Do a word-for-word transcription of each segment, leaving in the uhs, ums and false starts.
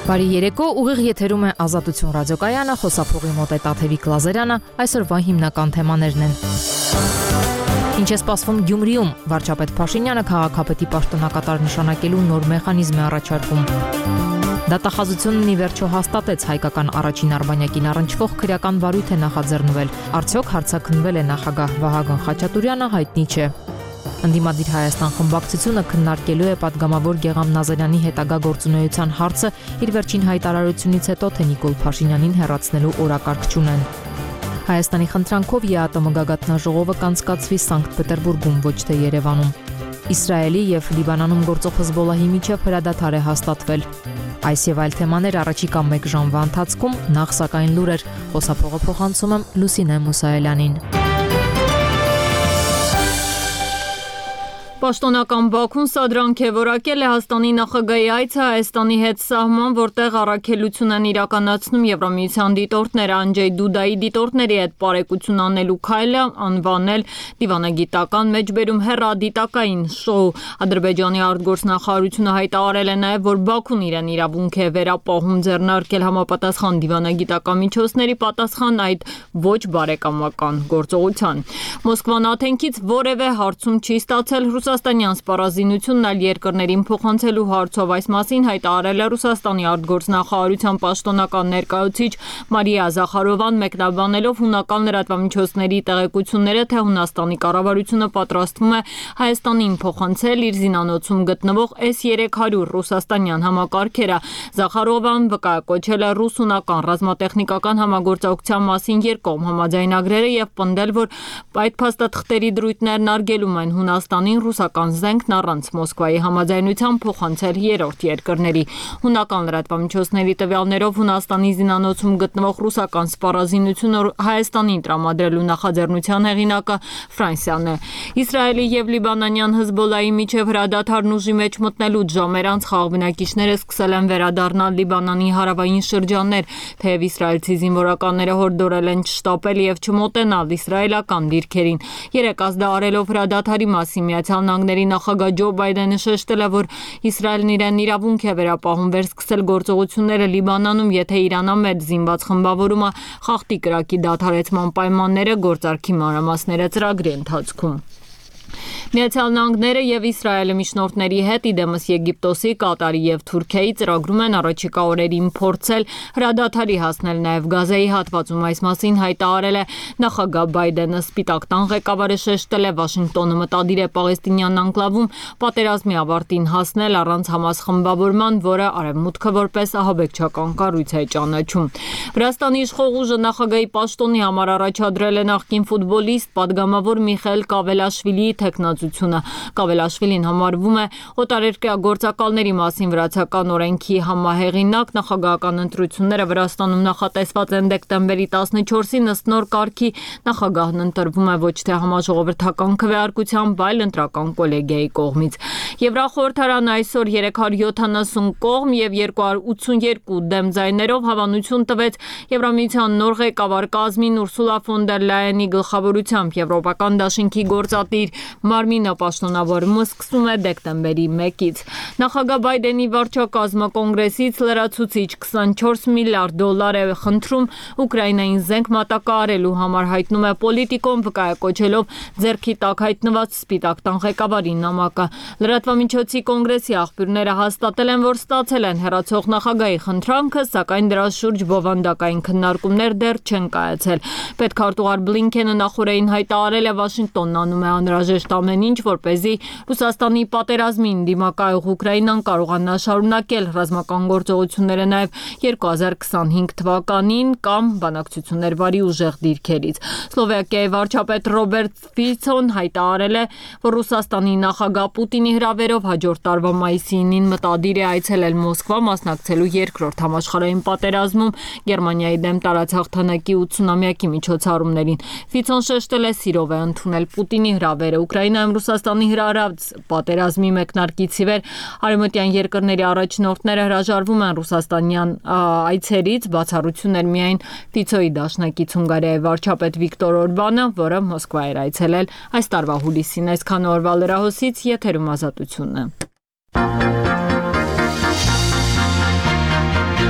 Բարի երեկո, ուղիղ եթերում է Ազատություն ռադիոկայանը, խոսափողի մոտ է Տաթևիկ Լազարյանը, այսօրվա հիմնական թեմաներն են։ Ինչ է սպասվում Գյումրիում, վարչապետ Փաշինյանը քաղաքապետի պաշտոնակատար նշանակելու նոր մեխանիզմ է առաջարկում։ Դատախազությունն ի վերջո հաստատեց հայկական առաջին արբանյակին առնչվող քրեական վարույթ է նախաձեռնվել, արդյոք հարցաքննվել է նախագահ Վահագն Խաչատուրյանը, հայտնի չէ։ Ընդդիմադիր Հայաստան խմբակցությունը քննարկելու է պատգամավոր Գեգամ Նազարյանի հետագա գործունեության հարցը իր վերջին հայտարարությունից հետո, թե Նիկոլ Փաշինյանին հեռացնելու օրակարգ չունեն։ Հայաստանի խնդրանքով ԵԱՏՄ գագաթնաժողովը կանցկացվի Սանկտ Պետերբուրգում, ոչ թե Երևանում։ Իսրայելի եւ Լիբանանում գործող Հեզբոլլահի միջև հրադադար է հաստատվել։ Այս եւ այլ թեմաներ առաջիկա մեկ ժամվա ընթացքում, նախ սակայն լուրեր, խոսափողը փոխանցում եմ Լուսինե Մուսայելյանին։ Պաշտոնական Բաքուն սադրանք է որակել Լեհաստանի նախագահի այցը Հայաստանի հետ սահման, որտեղ առաքելություն են իրականացնում Եվրամիության դիտորդները, Անջեյ Դուդայի դիտորդների հետ պարեկություն անելու քայլը անվանել դիվանագիտական մեջբերում հեռադիտակային շոու։ Ադրբեջանի արտգործնախարարությունը հայտարարել է նաև, որ Բաքուն իրեն իրավունք է վերապահում ձեռնարկել համապատասխան դիվանագիտական միջոցների պատասխան այդ ոչ բարեկամական գործողության։ Մոսկվան Աթենքից որևէ հարցում չի ստացել Ռուսաստանյան սպառազինությունն այլ երկրներին փոխանցելու հարցով, այս մասին հայտարարել է Ռուսաստանի արտգործնախարարության պաշտոնական ներկայացուցիչ Մարիա Զախարովան, մեկնաբանելով հունական լրատվամիջոցների տեղեկությունները, թե Հունաստանի կառավարությունը պատրաստվում է Հայաստանին փոխանցել իր զինանոցում գտնվող էս երեք հարյուր ռուսաստանյան համակարգերը։ Զախարովան վկայակոչել է ռուս-հունական ռազմատեխնիկական համագործակցության մասին երկկողմ համաձայնագրերը եւ պնդել, որ այդ փաստաթղթերի դրույթներն արգելում են Հունաստանին ռուսական զենքն առանց Մոսկվայի համաձայնության փոխանցել երրորդ երկրների։ Հունական լրատվամիջոցների տվյալներով Հունաստանի զինանոցում գտնվող ռուսական սպառազինությունը Հայաստանին տրամադրելու նախաձեռնության հեղինակը Ֆրանսիան է։ Իսրայելի եւ Լիբանանյան Հեզբոլլահի միջև հրադադարն ուժի մեջ մտնելուց ժամեր անց խաղաղ բնակիչները սկսել են վերադառնալ Լիբանանի հարավային շրջաններ, թեև իսրայելցի զինվորականները հորդորել են չշտապել եւ չմոտենալ իսրայելական դիրքերին։ Երեք ազդարելով հրադադարի մասին Միացյալ Նահանգների նախագահ Ջո Բայդենը շեշտել է, որ Իսրայելն իրեն իրավունք է վերապահում վերսկսել գործողությունները Լիբանանում, եթե Իրանամետ զինված խմբավորումը խախտի կրակի դադարեցման պայմանները գործարքի մանրամասները ծրագրի ընթացքում։ Միացյալ Նահանգները եւ Իսրայելը միջնորդների հետ իդեմս Եգիպտոսի, Կատարի եւ Թուրքիայի ծրագրում են առաջիկա օրերին փորձել հրադադարի հասնել նաեւ Գազայի հատվածում, այս մասին հայտարարել է նախագահ Բայդենը։ Սպիտակ տան ղեկավարը շեշտել է, Վաշինգտոնը մտադիր է Պաղեստինյան անկլավում պատերազմի ավարտին հասնել առանց Համաս խմբավորման, որը արևմուտքը որպես ահաբեկչական կառույց է ճանաչում։ Վրաստանի իշխող ուժը նախագահի պաշտոնի համար առաջադրել է նախկին ֆուտբոլիստ պատգամավոր Միխայել Կավելաշվիլիի թեկնածությունը։ Կավելաշվիլին համարվում է օտարերկրյա գործակալների մասին վրացական օրենքի համահեղինակ։ Նախագահական ընտրությունները Վրաստանում նախատեսված են դեկտեմբերի տասնչորսին, ըստ նոր կարգի նախագահն ընտրվում է ոչ թե համաժողովրդական քվեարկությամբ, այլ ընտրական կոլեգիայի կողմից։ Եվրախորհրդարանը այսօր երեք հարյուր յոթանասուն կողմ եւ երկու հարյուր ութսունյերկու դեմ ձայներով հավանություն տվեց Եվրամիության նոր ղեկավար կազմին Ուրսուլա ֆոն դեր Լայենի գլխավորությամբ։ Եվրոպական դաշինքի գործադիր Մարմինը պաշտոնավորումը սկսում է դեկտեմբերի մեկից։ Նախագահ Բայդենի վարչակազմը կոնգրեսից լրացուցիչ քսանչորս միլիարդ դոլար է խնդրում Ուկրաինային զենք մատակարարելու համար, հայտնում է Պոլիտիկոն, վկայակոչելով ձեռքի տակ հայտնված Սպիտակ տան ղեկավարի նամակը։ Լրատվամիջոցի կոնգրեսի աղբյուրները հաստատել են, որ ստացել են հեռացող նախագահի խնդրանքը, սակայն դրա շուրջ բովանդակային քննարկումներ դեռ չեն կայացել։ Պետքարտուղար Բլինքենը նախորդին հայտարարել է, Վաշինգտոնն անում է անհրաժեշտ ամեն ինչ, որպեսզի Ռուսաստանի պատերազմին դիմակայող Ուկրաինան կարողանա շարունակել ռազմական գործողությունները նաև երկու հազար քսանհինգ թվականին կամ բանակցություններ վարի ուժեղ դիրքերից։ Սլովակիայի վարչապետ Ռոբերտ Ֆիցոն հայտարարել է, որ Ռուսաստանի նախագահ Պուտինի հրավերով հաջորդ տարվա մայիսին մտադիր է այցելել Մոսկվա, մասնակցելու երկրորդ համաշխարհային պատերազմում Գերմանիայի դեմ տարածահաղթանակի ութսունամյակի միջոցառումներին։ Ֆիցոն շեշտել է, սիրով է ընդունել Պուտինի հրավերը Ուկրաինայում Ռուսաստանի հրահրած պատերազմի մեկնարկից ի վեր արևմտյան երկրների առաջնորդները հրաժարվում են ռուսաստանյան այցերից, բացառություններ միայն Ֆիցոյի դաշնակից Հունգարիայի վարչապետ Վիկտոր Օրբանը, որը Մոսկվա էր այցելել այս տարվա հուլիսին։ Այսքան օրվա լրահոսից եթերում Ազատությունն է։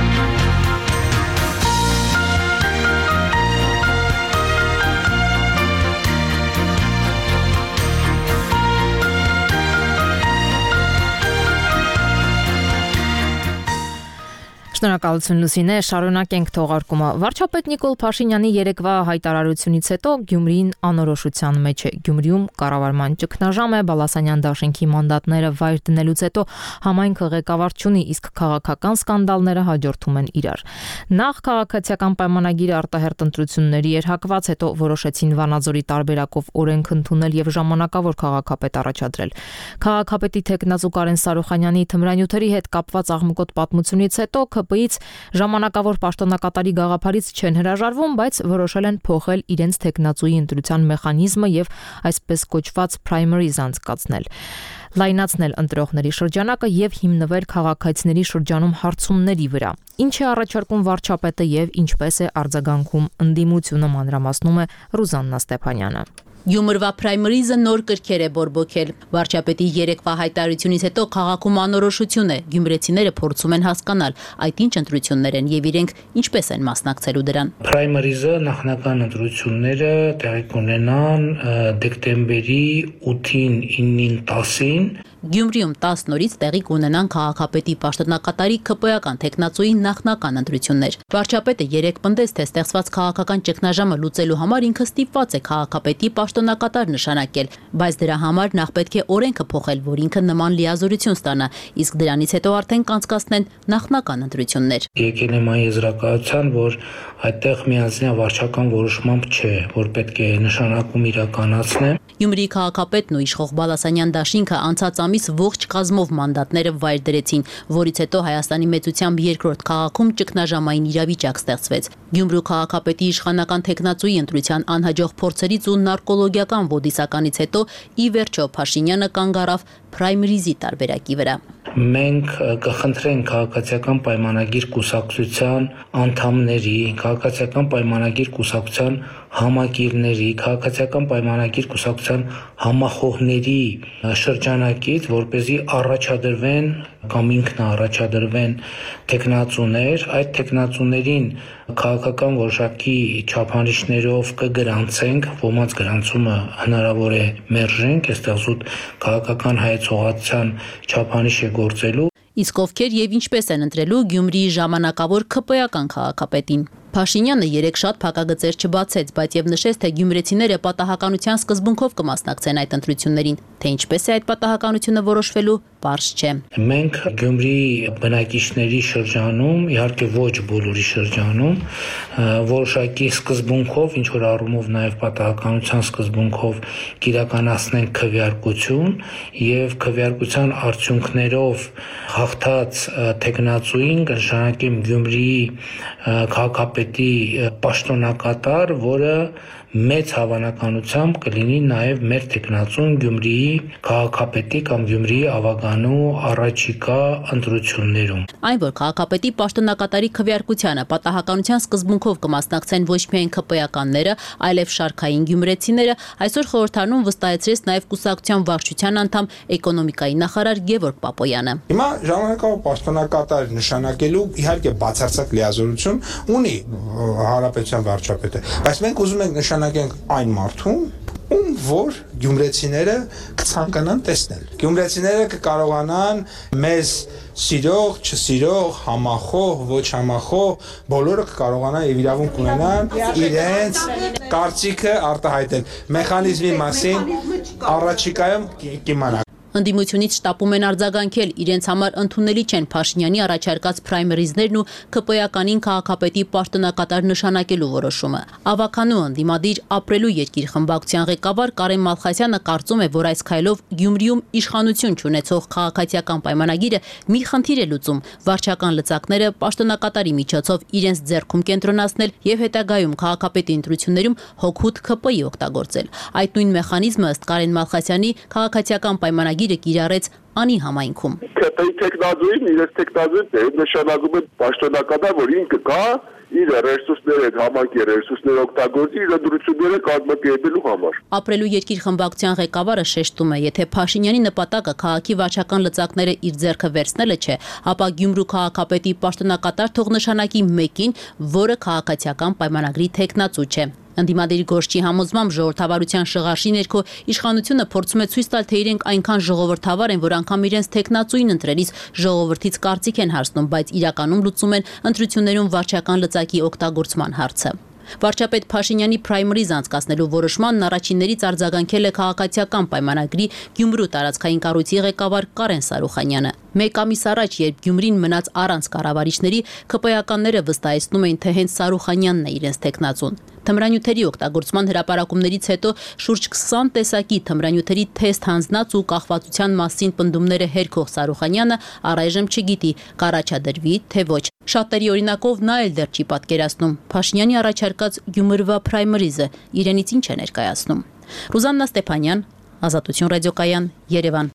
Շնորհակալություն Լուսինե, շարունակենք թողարկումը։ Վարչապետ Նիկոլ Փաշինյանի երեկվա հայտարարությունից հետո Գյումրին անորոշության մեջ է։ Գյումրիում կառավարման ճգնաժամ է, Բալասանյան դաշինքի մանդատները վայր դնելուց հետո համայնքը ղեկավար չունի, իսկ քաղաքական սկանդալները հաջորդում են իրար։ Նախ քաղաքացիական պայմանագիրը արտահերտ ընտրությունների էր հակված, հետո որոշեցին Վանաձորի տարբերակով օրենք ընդունել եւ ժամանակավոր քաղաքապետ առաջադրել։ Քաղաքապետի թեկնածու Կարեն Սարոխանյանի թմրանյութերի հետ կապված աղմկոտ պատմությունից հետո ԿՊ-ից ժամանակավոր պաշտոնակատարի գաղափարից չեն հրաժարվում, բայց որոշել են փոխել իրենց թեկնածուի ընտրության մեխանիզմը եւ այսպես կոչված primaries անցկացնել, լայնացնել ընտրողների շրջանակը եւ հիմնվել քաղաքացիների շրջանում հարցումների վրա։ Ինչ է առաջարկում վարչապետը եւ ինչպես է արձագանքում ընդդիմությունը, մանրամասնում է Ռուզաննա Ստեփանյանը։ Գյումրվա primaries-ը նոր կրքեր է բորբոքել։ Վարչապետի երեկվա հայտարարությունից հետո քաղաքում անորոշություն է։ Գյումրեցիները փորձում են հասկանալ, այդ ինչ ընտրություններ են եւ իրենք ինչպես են մասնակցելու դրան։ Primaries-ը նախնական ընտրությունները տեղի կունենան դեկտեմբերի ութին, իննին, տասին։ Գյումրիում տաս նորից տեղի կունենան քաղաքապետի պաշտոնակատարի ԿՊ-ական թեկնածուի նախնական ընտրություններ։ Վարչապետը երեկ պնդեց, թե ստեղծված քաղաքական ճգնաժամը լուծելու համար ինքը ստիպված է քաղաքապետի պաշտոնակատար նշանակել, բայց դրա համար նախ պետք է օրենքը փոխել, որ ինքը նման լիազորություն ստանա, իսկ դրանից հետո արդեն կանցկացնեն նախնական ընտրություններ։ Եկել եմ այն եզրակացության, որ այդտեղ միանձնյա վարչական որոշմամբ չէ, որ պետք է նշանակում իրականացնեն։ Գյումրիի քաղաքապետն ու իշխող Բալասանյան դաշինքը անցած ամիս ողջ կազմով մանդատները վայր դրեցին, որից հետո Հայաստանի մեծությամբ երկրորդ քաղաքում ճգնաժամային իրավիճակ ստեղծվեց։ Գյումրու քաղաքապետի իշխանական թեկնածուի ընտրության անհաջող փորձերից ու նարկոլոգիական ոդիսականից հետո ի վերջո Փաշինյանը կանգ առավ primaries-ի տարբերակի վրա։ Մենք կխնդրենք քաղաքացիական պայմանագիր կուսակցության անդամների, քաղաքացիական պայմանագիր կուսակցության համակիրների, քաղաքացիական պայմանագիր կուսակցության համախոհների շրջանակից, որպեսզի առաջադրվեն կամ ինքն առաջադրվեն թեկնածուներ, այդ թեկնածուներին քաղաքական որոշակի չափանիշներով կգրանցենք, ոմանց գրանցումը հնարավոր է մերժենք, այստեղ զուտ քաղաքական հայեցողացության չափանիշ է գործելու։ Իսկ ովքեր եւ ինչպես են ընտրելու Գյումրիի ժամանակավոր ԿՊ-ական քաղաքապետին։ Փաշինյանը երեք շատ փակագծեր չբացեց, բայց եւ նշեց, թե գյումրեցիները պատահականության սկզբունքով կմասնակցեն այդ ընտրություններին, թե ինչպես է այդ պատահականությունը որոշվելու, պարզ չէ։ Մենք Գյումրիի բնակիչների շրջանում, իհարկե ոչ բոլորի շրջանում, որոշակի սկզբունքով, ինչ որ առումով նաեւ պատահականության սկզբունքով կիրականացնենք քվեարկություն եւ քվեարկության արդյունքներով հաղթած թեկնածուին կնշանակեմ Գյումրիի քաղաքապետի պաշտոնակատար, որը մեծ հավանականությամբ կլինի նաև մեր թեկնածուն Գյումրիի քաղաքապետի կամ Գյումրիի ավագանու առաջիկա ընտրություններում։ Այն, որ քաղաքապետի պաշտոնակատարի քվեարկությանը պատահականության սկզբունքով կմասնակցեն ոչ միայն ԿՊ-ականները, այլև շարքային գյումրեցիները, այսօր խորհրդարանում վստահեցրեց նաև կուսակցության վարչության անդամ էկոնոմիկայի նախարար Գևորգ Պապոյանը։ Հիմա ժամանակավոր պաշտոնակատար նշանակելու իհարկե բացարձակ լիազորություն ունի հանրապետության վարչապետը, բայց մենք ուզում ենք նշանակենք այն մարդուն, ում որ գյումրեցիները կցանկանան տեսնել։ Գյումրեցիները կկարողանան մեզ սիրող, չսիրող, համախոհ, ոչ համախոհ, բոլորը կկարողանան եւ իրավունք ունենան իրենց կարծիքը արտահայտել։ Մեխանիզմի մասին առաջիկայում կիմանանք։ Ընդդիմությունից շտապում են արձագանքել, իրենց համար ընդունելի չեն Փաշինյանի առաջարկած primaries-ներն ու ԿՊ-ականին քաղաքապետի պաշտոնակատար նշանակելու որոշումը։ Ավականու ընդդիմադիր ապրելու երկիր խմբակցության ղեկավար Կարեն Մալխասյանը կարծում է, որ այս քայլով Գյումրիում իշխանություն չունեցող քաղաքացիական պայմանագիրը մի խնդիր է լուծում՝ վարչական լծակները պաշտոնակատարի միջոցով իրենց ձեռքում կենտրոնացնել եւ հետագայում քաղաքապետի ընտրություններում հոգուտ ԿՊ-ի օգտագործել։ Այդ նույն մեխանիզմը ըստ Կարեն Մալխասյանի քաղաքացիական պայմանագիրը կիրառեց անի համայնքում։ ԿՊ-ի տեխնազույն իրենց տեխնազույն նշանակում է պաշտոնակատար, որ ինքը կա իր ռեսուրսները, համակի ռեսուրսները օգտագործի իր ընտրությունները կազմակերպելու համար։ Ապրելու երկիր խմբակցության ղեկավարը շեշտում է, եթե Փաշինյանի նպատակը քաղաքի վարչական լծակները իր ձեռքը վերցնելը չէ, ապա Գյումրու քաղաքապետի պաշտոնակատար թող նշանակի մեկին, որը քաղաքացիական պայմանագրի թեկնածու չէ։ Ընդդիմադիր Գոշչի համոզմամբ ժողովրդավարության շղարշի ներքո իշխանությունը փորձում է ցույց տալ, թե իրենք այնքան ժողովրդավար են, որ անգամ իրենց տեխնացուին ընտրելիս ժողովրդից կարծիք են հարցնում, բայց իրականում լուծում են ընտրություններում վարչական լծակի օգտագործման հարցը։ Վարչապետ Փաշինյանի պրայմերիզ անցկացնելու որոշմանն առաջիններից արձագանքել է քաղաքացիական պայմանագրի Գյումրու տարածքային կառույցի ղեկավար Կարեն Սարուխանյանը։ Մեկ ամիս առաջ, երբ Գյումրին մնաց առանց կառավարիչների, ԿՊ-ականները վստահեցնում էին, թե հենց Սարուխանյանն է իրենց տեխնացուն։ Թմրանյութերի օգտագործման հրապարակումներից հետո շուրջ քսան տեսակի թմրանյութերի թեստ հանձնած ու կախվածության մասին պնդումները հերքող Սարուխանյանը առայժմ չգիտի կառաջադրվի, թե ոչ։ Շատերի օրինակով նա էլ դեռ չի պատկերացնում Փաշինյանի առաջարկած Գյումրվա պրայմերիզը իրենից ինչ է ներկայացնում։ Ռուզաննա Ստեփանյան, Ազատություն ռադիոկայան, Երևան։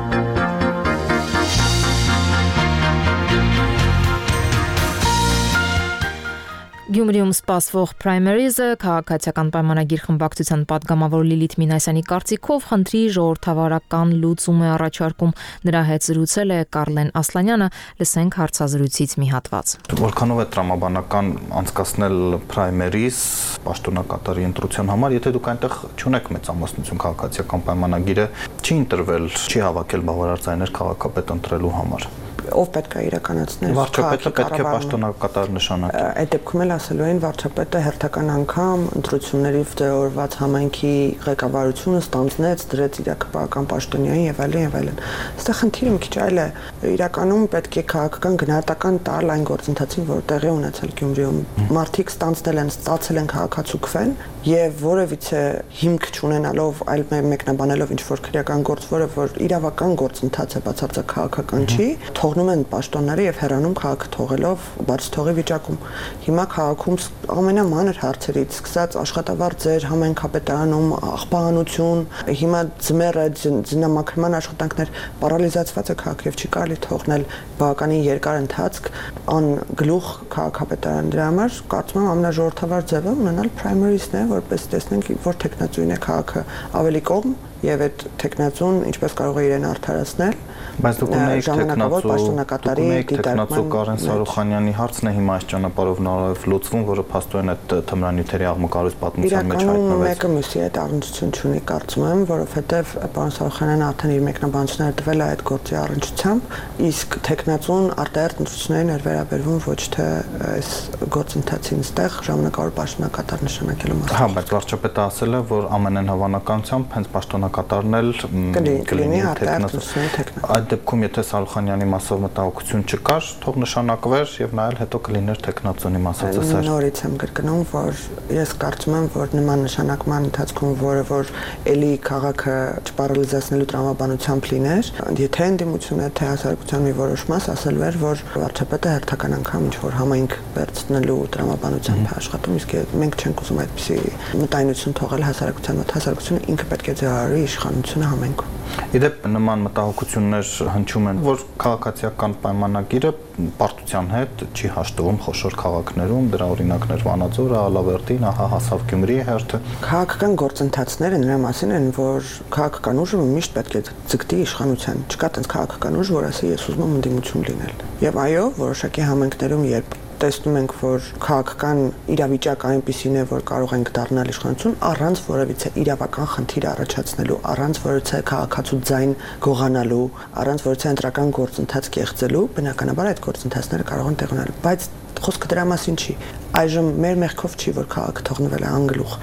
Գյումրիում սպասվող պրայմերիզը քաղաքացիական պայմանագիր խմբակցության պատգամավոր Լիլիթ Մինասյանի կարծիքով խնդրի ժողովրդավարական լուծում է առաջարկում։ Նրա հետ զրուցել է Կարլեն Ասլանյանը, լսենք հարցազրույցից մի հատված։ Որքանով է տրամաբանական անցկացնել պրայմերիզ պաշտոնակատարի ընտրության համար, եթե դուք այնտեղ չունեք մեծամասնություն քաղաքացիական պայմանագիրը, չի ընտրվել, չի հավաքել բավարար ձայներ քաղաքապետ ընտրելու համար։ Ով պետք է իրականացնել վարչապետը պետք է պաշտոնակատար նշանակի։ Այդ դեպքում էլ ասելու են վարչապետը հերթական անգամ ընտրությունների վճռված համայնքի ղեկավարությունը ստանձնեց, դրեց իր քաղաքական պաշտոնյային եւ այլն եւ այլն։ Այստեղ խնդիրը մի քիչ այլ է։ Իրականում պետք է քաղաքական գնահատական տալ այն գործընթացին, որ տեղի ունեցել Գյումրիում։ Մարդիկ ստանձնել են, ստացել են քաղաքացուկվեն եւ որևիցե հիմք չունենալով, այլ մեկնաբանելով ինչ որ քրեական գործ, որը որ իրավական գործընթաց է, բացարձակ քաղաքական չի, թողնում են պաշտոնները եւ հեռանում քաղաքը թողելով բաց թողի վիճակում։ Հիմա քաղաքում ամենամանր հարցերից սկսած աշխատավարձեր, համայնքապետարանում աղբահանություն, հիմա ձմեռը ձնամաքրման աշխատանքներ, պարալիզացված է քաղաքը եւ չի կարելի թողնել բավականին երկար ընթացք ան գլուխ քաղաքապետարան։ Դրա համար կարծում եմ ամենաժողովրդավար ձևը ունենալ պրայմերիզն է, որպես տեսնենք որ տեխնացուին է քաղաքը ավելի կողմ եւ այդ տեխնացուն ինչպես կարող է իրեն արդարացնել։ Բայց դուք ունեիք տեխնացու պաշտոնակատարի տեխնացու Կարեն Սարուխանյանի հարցն է հիմա այս ճանապարհով նորով լուծվում, որը փաստորեն այդ թմրանյութերի աղմկարույց պատմության մեջ հայտնվեց։ Մեկը մյուսի հետ առնչություն չունի, կարծում եմ, որովհետեւ պարոն Սարուխանյանը արդեն իր մեկնաբանությունները տվել է այդ գործի առնչությամբ, իսկ տեխնացուն արտահերթ ընտրություններին էր վերաբերվում ոչ թե այս գործընթացին ստեղ ժամանակավոր պաշտոնակատար նշանակելու մասին։ Հա, բայց վարչապետը ասել է, որ ամենայն հավանականությամբ հենց պաշտոնակատարն էլ կլինի արտահերթ։ Այդ դեպքում եթե Սարուխանյանի մասով մտահոգություն չկար, թող նշանակվեր եւ նայել հետո կլիներ տեխնացոնի մասածը սեր։ Նորից եմ կրկնում, որ ես կարծում եմ, որ նման նշանակման ընթացքում, որը որ էլի քաղաքը չպարալիզացնելու տրամաբանությամբ լիներ, եթե ընդդիմությունը թե հասարակության մի որոշ մաս ասել էր, որ վարչապետը հերթական անգամ ինչ որ համայնք վերցնելու տրամաբանությամբ աշխատում, իսկ մենք չենք ուզում այդպիսի մտայնություն թողել հասարակության մոտ, հասարակությունը ինքը պետք է ձևավորի իշխանությունը համայնքում։ Իդեպ նման մտահոգություններ հնչում են, որ քաղաքացիական պայմանագիրը պարտության հետ չի հաշտվում խոշոր քաղաքներում, դրա օրինակներ Վանաձորը, Ալավերդին, ահա հասավ Գյումրիի հերթը։ Քաղաքական գործընթացները նրա մասին են, որ քաղաքական ուժը միշտ պետք է ձգտի իշխանության։ Չկա տենց քաղաքական ուժ, որ ասի ես ուզում եմ ընդդիմություն լինել։ Եվ այո, որոշակի համայնքներում երբ տեսնում ենք, որ քաղաքական իրավիճակը այնպիսին է, որ կարող ենք դառնալ իշխանություն առանց որևիցե իրավական խնդիր առաջացնելու, առանց որևիցե քաղաքացու ձայն գողանալու, առանց որևիցե ընտրական գործընթաց կեղծելու, բնականաբար այդ գործընթացները կարող են տեղ ունենալ, բայց խոսքը դրա մասին չի։ Այժմ մեր մեղքով չի, որ քաղաքը թողնվել է անգլուխ։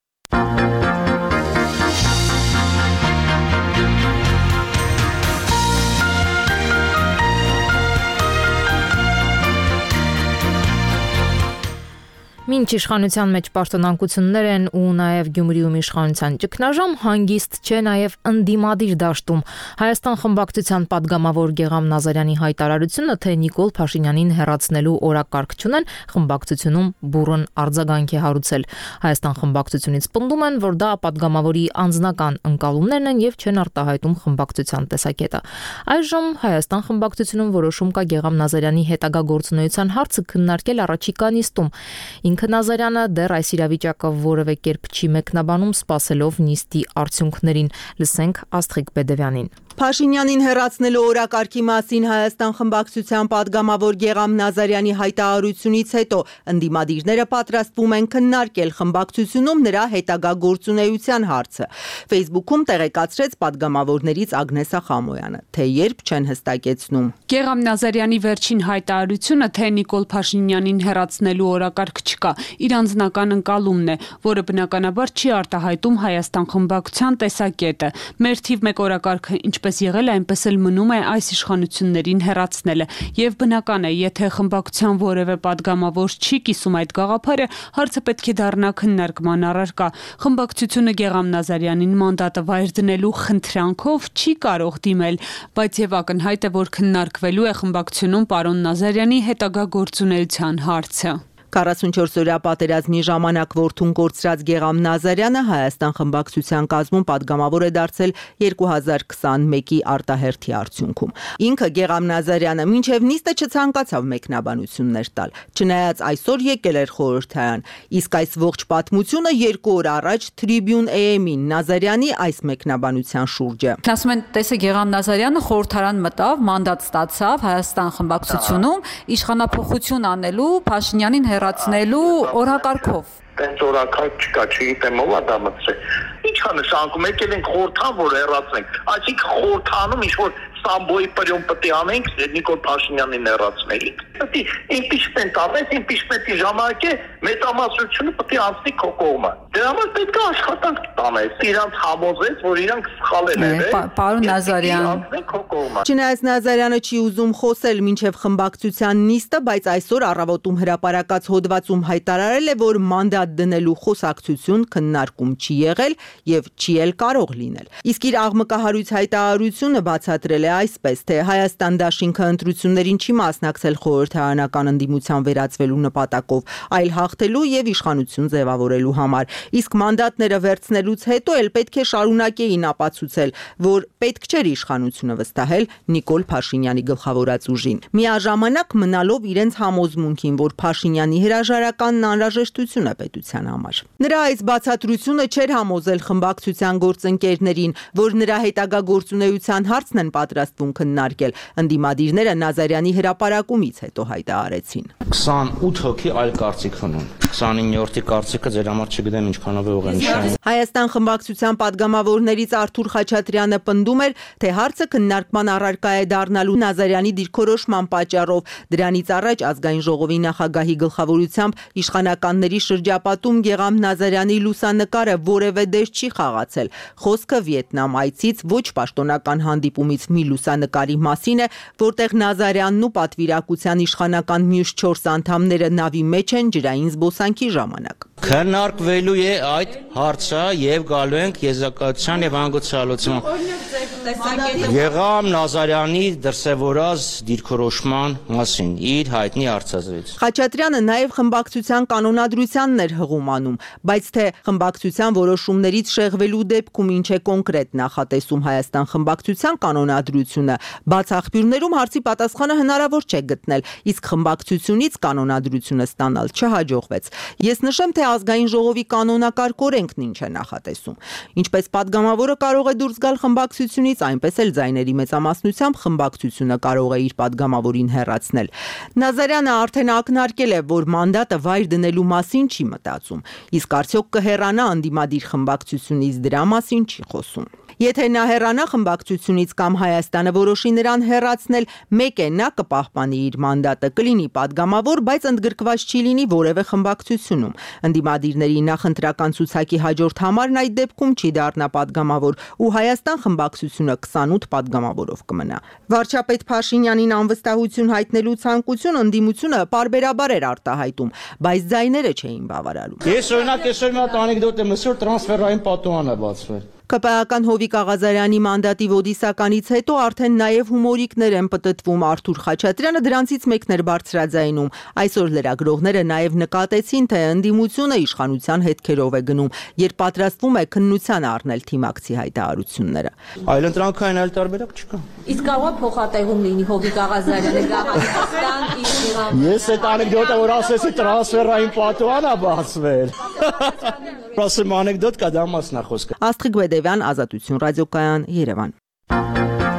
Մինչ իշխանության մեջ պաշտոնանկություններ են ու նաև Գյումրիում իշխանության ճգնաժամ, հանգիստ չէ նաև ընդդիմադիր դաշտում։ Հայաստան խմբակցության պատգամավոր Գեգամ Նազարյանի հայտարարությունը, թե Նիկոլ Փաշինյանին հեռացնելու օրակարգ չունեն, խմբակցությունում բուռն արձագանք է հարուցել։ Հայաստան խմբակցությունից պնդում են, որ դա պատգամավորի անձնական ընկալումներն են եւ չեն արտահայտում խմբակցության տեսակետը։ Այժմ Հայաստան խմբակցությունում որոշում կա Գեգամ Նազարյանի հետագա գործունեության հարցը քննարկել առաջիկա նիստում։ Ինքը Նազարյանը դեռ այս իրավիճակը որևէ կերպ չի մեկնաբանում, սպասելով նիստի արդյունքներին։ Լսենք Աստղիկ Բեդևյանին։ Փաշինյանին հեռացնելու օրակարգի մասին Հայաստան խմբակցության պատգամավոր Գեղամ Նազարյանի հայտարարությունից հետո ընդդիմադիրները պատրաստվում են քննարկել խմբակցությունում նրա հետագա գործունեության հարցը։ Facebook-ում տեղեկացրեց պատգամավորներից Ագնեսա Խամոյանը, թե երբ չեն հստակեցնում։ Գեղամ Նազարյանի վերջին հայտարարությունը, թե Նիկոլ Փաշինյանին հեռացնելու օրակարգ չկա, իր անձնական ընկալումն է, որը բնականաբար չի արտահայտում Հայաստան խմբակցության տեսակետը։ Մեր թիվ մեկ օրակարգը ինչպես եղել, այնպես էլ մնում է այս իշխանություններին հեռացնելը, եւ բնական է, եթե խմբակցության որևէ պատգամավոր չի կիսում այդ գաղափարը, հարցը պետք է դառնա քննարկման առարկա։ Խմբակցությունը Գեղամ Նազարյանին մանդատը վայր դնելու խնդրանքով չի կարող դիմել, բայց եւ ակնհայտ է, որ քննարկվելու է խմբակցությունում պարոն Նազարյանի հետագա գործունեության հարցը։ քառասունչորս օրյա պատերազմի ժամանակ որդուն կորցրած Գեղամ Նազարյանը Հայաստան խմբակցության կազմում պատգամավոր է դարձել երկու հազար քսաներկի արտահերթի արդյունքում։ Ինքը Գեղամ Նազարյանը մինչև նիստը չցանկացավ մեկնաբանություններ տալ, չնայած այսօր եկել էր խորհրդարան, իսկ այս ողջ պատմությունը երկու օր առաջ Tribune A M-ին Նազարյանի այս մեկնաբանության շուրջը։ Ասում են, տեսեք, Գեղամ Նազարյանը խորհրդարան մտավ, մանդատ ստացավ Հայաստան խմբակցությունում իշխանափոխություն անելու, Փաշինյանին հեռացնելու օրակարգով։ Տենց օրակարգ չկա, չգիտեմ ով է դա մտցրել։ Ինչ է նշանակում, եկել ենք խորհրդան, որ հեռացնենք։ Այսինքն խորհրդանում ինչ-որ Սամբոյի պրյոմ պետք է անենք Նիկոլ Փաշինյանին հեռացնելիք։ Պետք է impeachment անես, impeachment-ի ժամանակ է մեծամասնությունը պետք է անցնի քո կողմը։ Դրա համար պետք է աշխատանք տանես, իրանց համոզես, որ իրանք սխալել են։ Պարոն Նազարյան։ Չնայած Նազարյանը չի ուզում խոսել մինչև խմբակցության նիստը, բայց այսօր առավոտում հրապարակած հոդվածում հայտարարել է, որ մանդատ դնելու խոսակցություն քննարկում չի եղել եւ չի էլ կարող լինել։ Իսկ իր աղմկահարույց հայտարարությունը բացատրել է այսպես, թե Հայաստան դաշինքը ընտրություններին չի մասնակցել խորհրդարանական ընդդիմության վերածվելու նպատակով, այլ հաղթելու եւ իշխանություն ձևավորելու համար։ Իսկ մանդատները վերցնելուց հետո էլ պետք է շարունակեին ապացուցել, որ պետք չէր իշխանությունը վստահել Նիկոլ Փաշինյանի գլխավորած ուժին, միաժամանակ մնալով իրենց համոզմունքին, որ Փաշինյանի հրաժարականն անհրաժեշտություն է պետության համար։ Նրա այս բացատրությունը չէր համոզել խմբակցության գործընկերներին, որ նրա հետագա գործունեության հարցն են պատրաստվում քննարկել։ Ընդդիմադիրները Նազարյանի հրապարակումից հետո հայտարարեցին. քսանութ հոգի այլ կարծիք ունեն։ քսանիններորդի կարծիքը ձեր համար չգիտեմ ինչքանով է ուղղանիշ։ Հայաստան խմբակցության падգամավորներից Արթուր Խաչատրյանը պնդում էր, թե հարցը քննարկման առարկա է դառնալու Նազարյանի դիրքորոշման պատճառով։ Դրանից առաջ ազգային ժողովի նախագահի գլխավորությամբ իշխանականների շրջապատում Գեղամ Նազարյանի լուսանկարը որևէ դեր չի խաղացել։ Խոսքը Վիետնամ այցից ոչ պաշտոնական հանդիպումից մի լուսանկարի մասին է, որտեղ Նազարյանն ու պատվիրակության իշխանական մյուս չորս անդամները նավի մեջ են ջրային զբոսանքի ժամանակ։ Քննարկվելու է այդ հարցը եւ գալու ենք եզրակացության եւ հանգուցալուծման։ Գեղամ Նազարյանի դրսևորած դիրքորոշման մասին իր հայտնի հարցազրույց։ Խաչատրյանը նաեւ խմբակցության կանոնադրությանն էր հղումանում, բայց թե խմբակցության որոշումներից շեղվելու դեպքում ինչ է կոնկրետ նախատեսում Հայաստան խմբակցության կանոնադրությունը, բաց աղբյուրներում հարցի պատասխանը հնարավոր չէ գտնել, իսկ խմբակցությունից կանոնադրությունը ստանալ չհաջողվեց։ Ես նշեմ, թե ազգային ժողովի կանոնակարգ օրենքն ինչ է նախատեսում։ Ինչպես падգամավորը կարող է դուրս գալ խմբակցությունից, այնպես էլ ձայների մեծամասնությամբ խմբակցությունը կարող է իր падգամավորին հեռացնել։ Նազարյանը արդեն ակնարկել է, որ մանդատը վայր դնելու մասին չի մտածում, իսկ արդյոք կհեռանա ընդդիմադիր խմբակցությունից, դրա մասին չի խոսում։ Եթե նա հեռանա խմբակցությունից կամ Հայաստանը որոշի նրան հեռացնել, մեկ է նա կպահպանի իր մանդատը, կլինի падգամավոր, բայց ընդգրկված չի լինի որևէ խմբակցությունում։ Ընդդիմադիրների նախընտրական ցուցակի հաջորդ համարն այդ դեպքում չի դառնա падգամավոր, ու Հայաստան խմբակցությունը քսանութ падգամավորով կմնա։ Վարչապետ Փաշինյանին անվստահություն հայտնելու ցանկություն ընդդիմությունը պարբերաբար էր արտահայտում, բայց ձայները չէին բավարարում։ Ես օրինակ այսօր մի հատ անեկդոտ եմ ասել, տրանսֆերային պատուհան է բացվել։ ԿՊԱ-ական Հովիկ Աղազարյանի մանդատի ոդիսականից հետո արդեն նաև հումորիկներ են պտտվում։ Արթուր Խաչատրյանը դրանցից մեկն էր բարձրաձայնում։ Այսօր լրագրողները նաև նկատեցին, թե ընդդիմությունը իշխանության հետքերով է գնում, երբ պատրաստվում է քննության առնել թիմակցի հայտարարությունները։ Այլընտրանքային այլ տարբերակ չկա։ Իսկ կարող է փոխատեղում լինի Հովիկ Աղազարյանը Գաղափարստան իր։ Ես այդ անեկդոտը որ ասեցի տրանսֆերային պատուհան է բացվել։ Ասում անեկդոտ կա դա մասնախոսքը։ Աստղիկ Բեդևյան, Ազատություն ռադիոկայան, Երևան։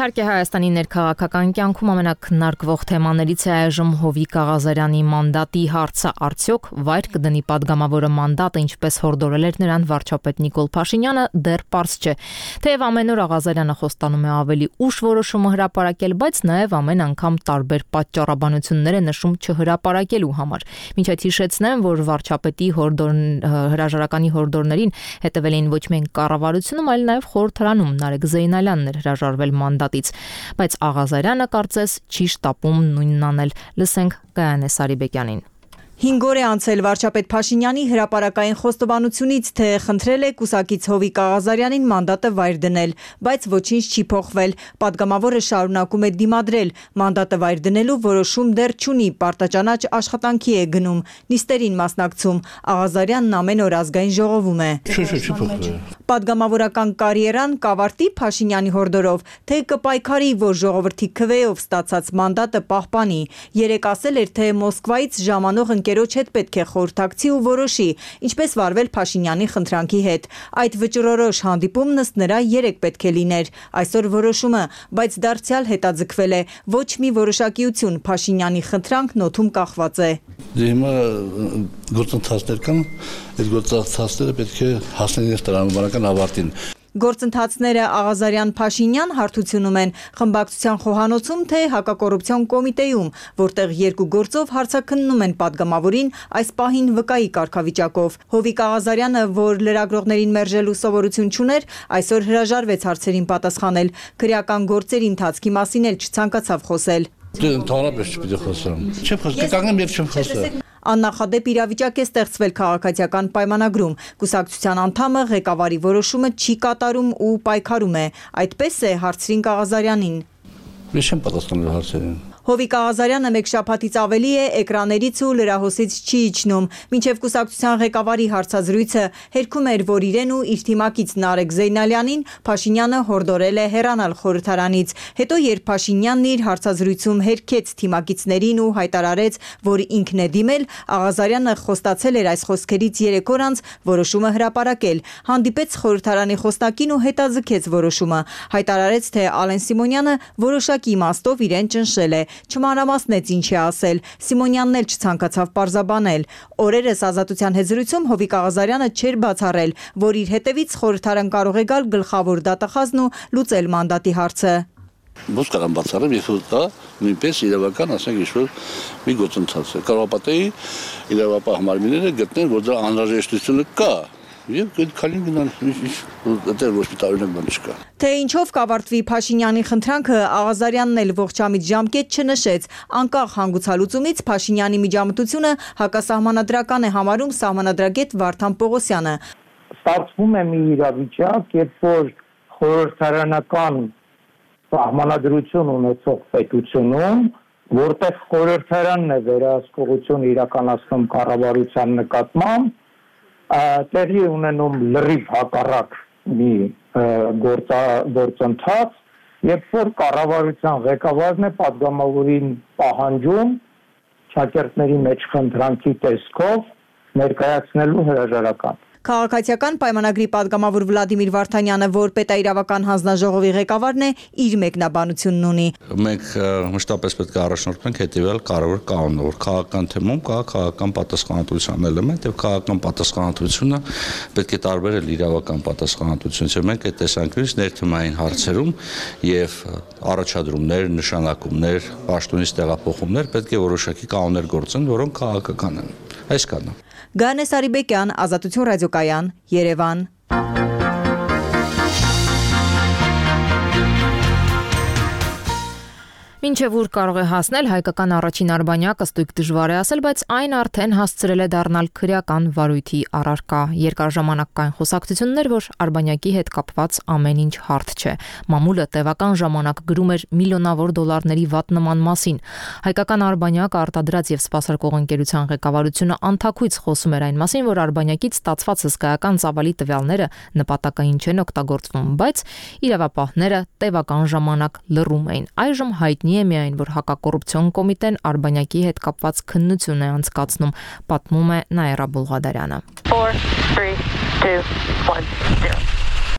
Իհարկե Հայաստանի ներքաղաքական կյանքում ամենակննարկվող թեմաներից է այժմ Հովիկ Աղազարյանի մանդատի հարցը, արդյոք վայր կդնի падգամավորը մանդատը, ինչպես հորդորել էր նրան վարչապետ Նիկոլ Փաշինյանը, դեռ պարզ չէ։ Թեև ամեն օր Աղազարյանը խոստանում է ավելի ուշ որոշումը հրապարակել, բայց նաև ամեն անգամ տարբեր պատճառաբանություններ է նշում չհրապարակելու համար։ Մինչև հիշեցնեմ, որ վարչապետի հորդոր հրաժարականի հորդորներին հետևել էին ոչ միայն կառավարությունում, այլ նաև խորհրդարանում Նարեկ Զեյնալյանն էր հրաժարվել մանդատից, բայց Աղազարյանը կարծես չի շտապում նույնն անել։ Լսենք Գայանե Սարիբեկյանին։ հինգ օր է անցել վարչապետ Փաշինյանի հրապարակային խոստովանությունից, թե խնդրել է կուսակից Հովիկ Աղազարյանին մանդատը վայր դնել, բայց ոչինչ չի փոխվել։ Պատգամավորը շարունակում է դիմադրել, մանդատը վայր դնելու որոշում դեռ չունի, պարտաճանաչ աշխատանքի է գնում, նիստերին մասնակցում։ Աղազարյանն ամեն օր ազգային ժողովում է։ Պատգամավորական կարիերան կավարտի Փաշինյանի հորդորով, թե կպայքարի, որ ժողովրդի քվեով ստացած մանդատը պահպանի։ Երեկ ասել էր, թե Մոսկվայից ժամանող ընկերոջ հետ պետք է խորհրդակցի ու որոշի, ինչպես վարվել Փաշինյանի խնդրանքի հետ։ Այդ վճռորոշ հանդիպումն ըստ նրա երեկ պետք է լիներ, այսօր որոշումը, բայց դարձյալ հետաձգվել է, ոչ մի որոշակիություն, Փաշինյանի խնդրանքն օդում կախված է։ Հիմա գործընթացներ կան, այդ գործընթացները պետք է հասնեն տրամաբանական ավարտին։ Գործընթացները Աղազարյան-Փաշինյան հարթությունում են խմբակցության խոհանոցում, թե հակակոռուպցիոն կոմիտեում, որտեղ երկու գործով հարցաքննում են падգամավորին այս պահին վկայի կարգավիճակով։ Հովիկ Աղազարյանը, որ լրագրողներին մերժելու սովորություն չուներ, այսօր հրաժարվեց հարցերին պատասխանել։ Քրեական գործերի ընթացքի մասին էլ չցանկացավ խոսել։ Ընդհանրապես չպիտի խոսեմ։ Չեմ խոսում, կանգնեմ եւ չեմ խոսում։ Աննախադեպ իրավիճակ է ստեղծվել քաղաքացիական պայմանագրում։ Կուսակցության անդամը ղեկավարի որոշումը չի կատարում ու պայքարում է։ Այդպես է հարցրին Աղազարյանին։ Ես չեմ պատասխանել հարցերին։ Հովիկ Աղազարյանը մեկ շաբաթից ավելի է էկրաններից ու լրահոսից չի իջնում։ Մինչև կուսակցության ղեկավարի հարցազրույցը հերքում էր, որ իրեն ու իր թիմակից Նարեկ Զեյնալյանին Փաշինյանը հորդորել է հեռանալ խորհրդարանից։ Հետո երբ Փաշինյանն իր հարցազրույցում հերքեց թիմակիցներին ու հայտարարեց, որ ինքն է դիմել, Աղազարյանը խոստացել էր այս խոսքերից երեք օր անց որոշումը հրապարակել։ Հանդիպեց խորհրդարանի խոսնակին ու հետաձգեց որոշումը։ Հայտարարեց, թե Ալեն Սիմոնյանը որոշակի իմաստով իրեն ճնշել է։ Չմանրամասնեց ինչ է ասել։ Սիմոնյանն էլ չցանկացավ պարզաբանել։ Օրերս Ազատության հետ զրույցում Հովիկ Աղազարյանը չէր բացառել, որ իր հետևից խորհրդարան կարող է գալ գլխավոր դատախազն ու լուծել մանդատի հարցը։ Ո՞նց կարող եմ բացառել, եթե դա նույնպես իրավական, ասենք, ինչ-որ մի գործընթաց է։ Կարող պատեի իրավապահ մարմինները գտնեն, որ դրա անհրաժեշտությունը կա։ Եվ քանի գնան այդտեղ ոչ մի տարօրինակ բան չկա։ Թե ինչով կավարտվի Փաշինյանի խնդրանքը, Աղազարյանն էլ ողջամիտ ժամկետ չնշեց։ Անկախ հանգուցալուծումից Փաշինյանի միջամտությունը հակասահմանադրական է համարում սահմանադրագետ Վարդան Պողոսյանը։ Ստացվում է մի իրավիճակ, երբ որ խորհրդարանական սահմանադրություն ունեցող պետությունում, որտեղ խորհրդարանն է վերահսկողություն իրականացնում կառավարության նկատմամբ, տեղի ունենում լրիվ հակառակ մի գործընթաց, երբ որ կառավարության ղեկավարն է падգամավորին պահանջում շակերտների մեջ խնդրանքի տեսքով ներկայացնելու հրաժարական։ Քաղաքացիական պայմանագրի падգամավոր Վլադիմիր Վարդանյանը, որ պետաիրավական հանձնաժողովի ղեկավարն է, իր մեկնաբանությունն ունի։ Մենք մշտապես պետք է առաջնորդվենք հետևյալ կարևոր կանոնով, որ քաղաքական թեմում կա քաղաքական պատասխանատվության էլեմենտ, եւ քաղաքական պատասխանատվությունը պետք է տարբերել իրավական պատասխանատվությունից։ Մենք այդ տեսանկյունից ներթեմային հարցերում եւ առաջադրումներ, նշանակումներ, պաշտոնից տեղափոխումներ պետք է որոշակի կանոններ գործեն, որոնք քաղաքական են։ Այսքանն է։ Գայանե Սարիբեկյան, Ազատություն ռադիոկայան, Երևան։ Մինչև ուր կարող է հասնել հայկական առաջին արբանյակը ստույգ դժվար է ասել, բայց այն արդեն հասցրել է դառնալ քրեական վարույթի առարկա։ Երկար ժամանակ կային խոսակցություններ, որ արբանյակի հետ կապված ամեն ինչ հարթ չէ։ Մամուլը տևական ժամանակ գրում էր միլիոնավոր դոլարների վատնման մասին։ Հայկական արբանյակը արտադրած եւ սպասարկող ընկերության ղեկավարությունը անթաքույց խոսում էր այն մասին, որ արբանյակից ստացված հսկայական ծավալի տվյալները նպատակային չեն օգտագործվում, բայց իրավապահները տևական ժամանակ լռում էին։ Այժմ հայտնի է միայն, որ հակակոռուպցիոն կոմիտեն արբանյակի հետ կապված քննություն է անցկացնում, պատմում է Նաիրա Բուլղադարյանը։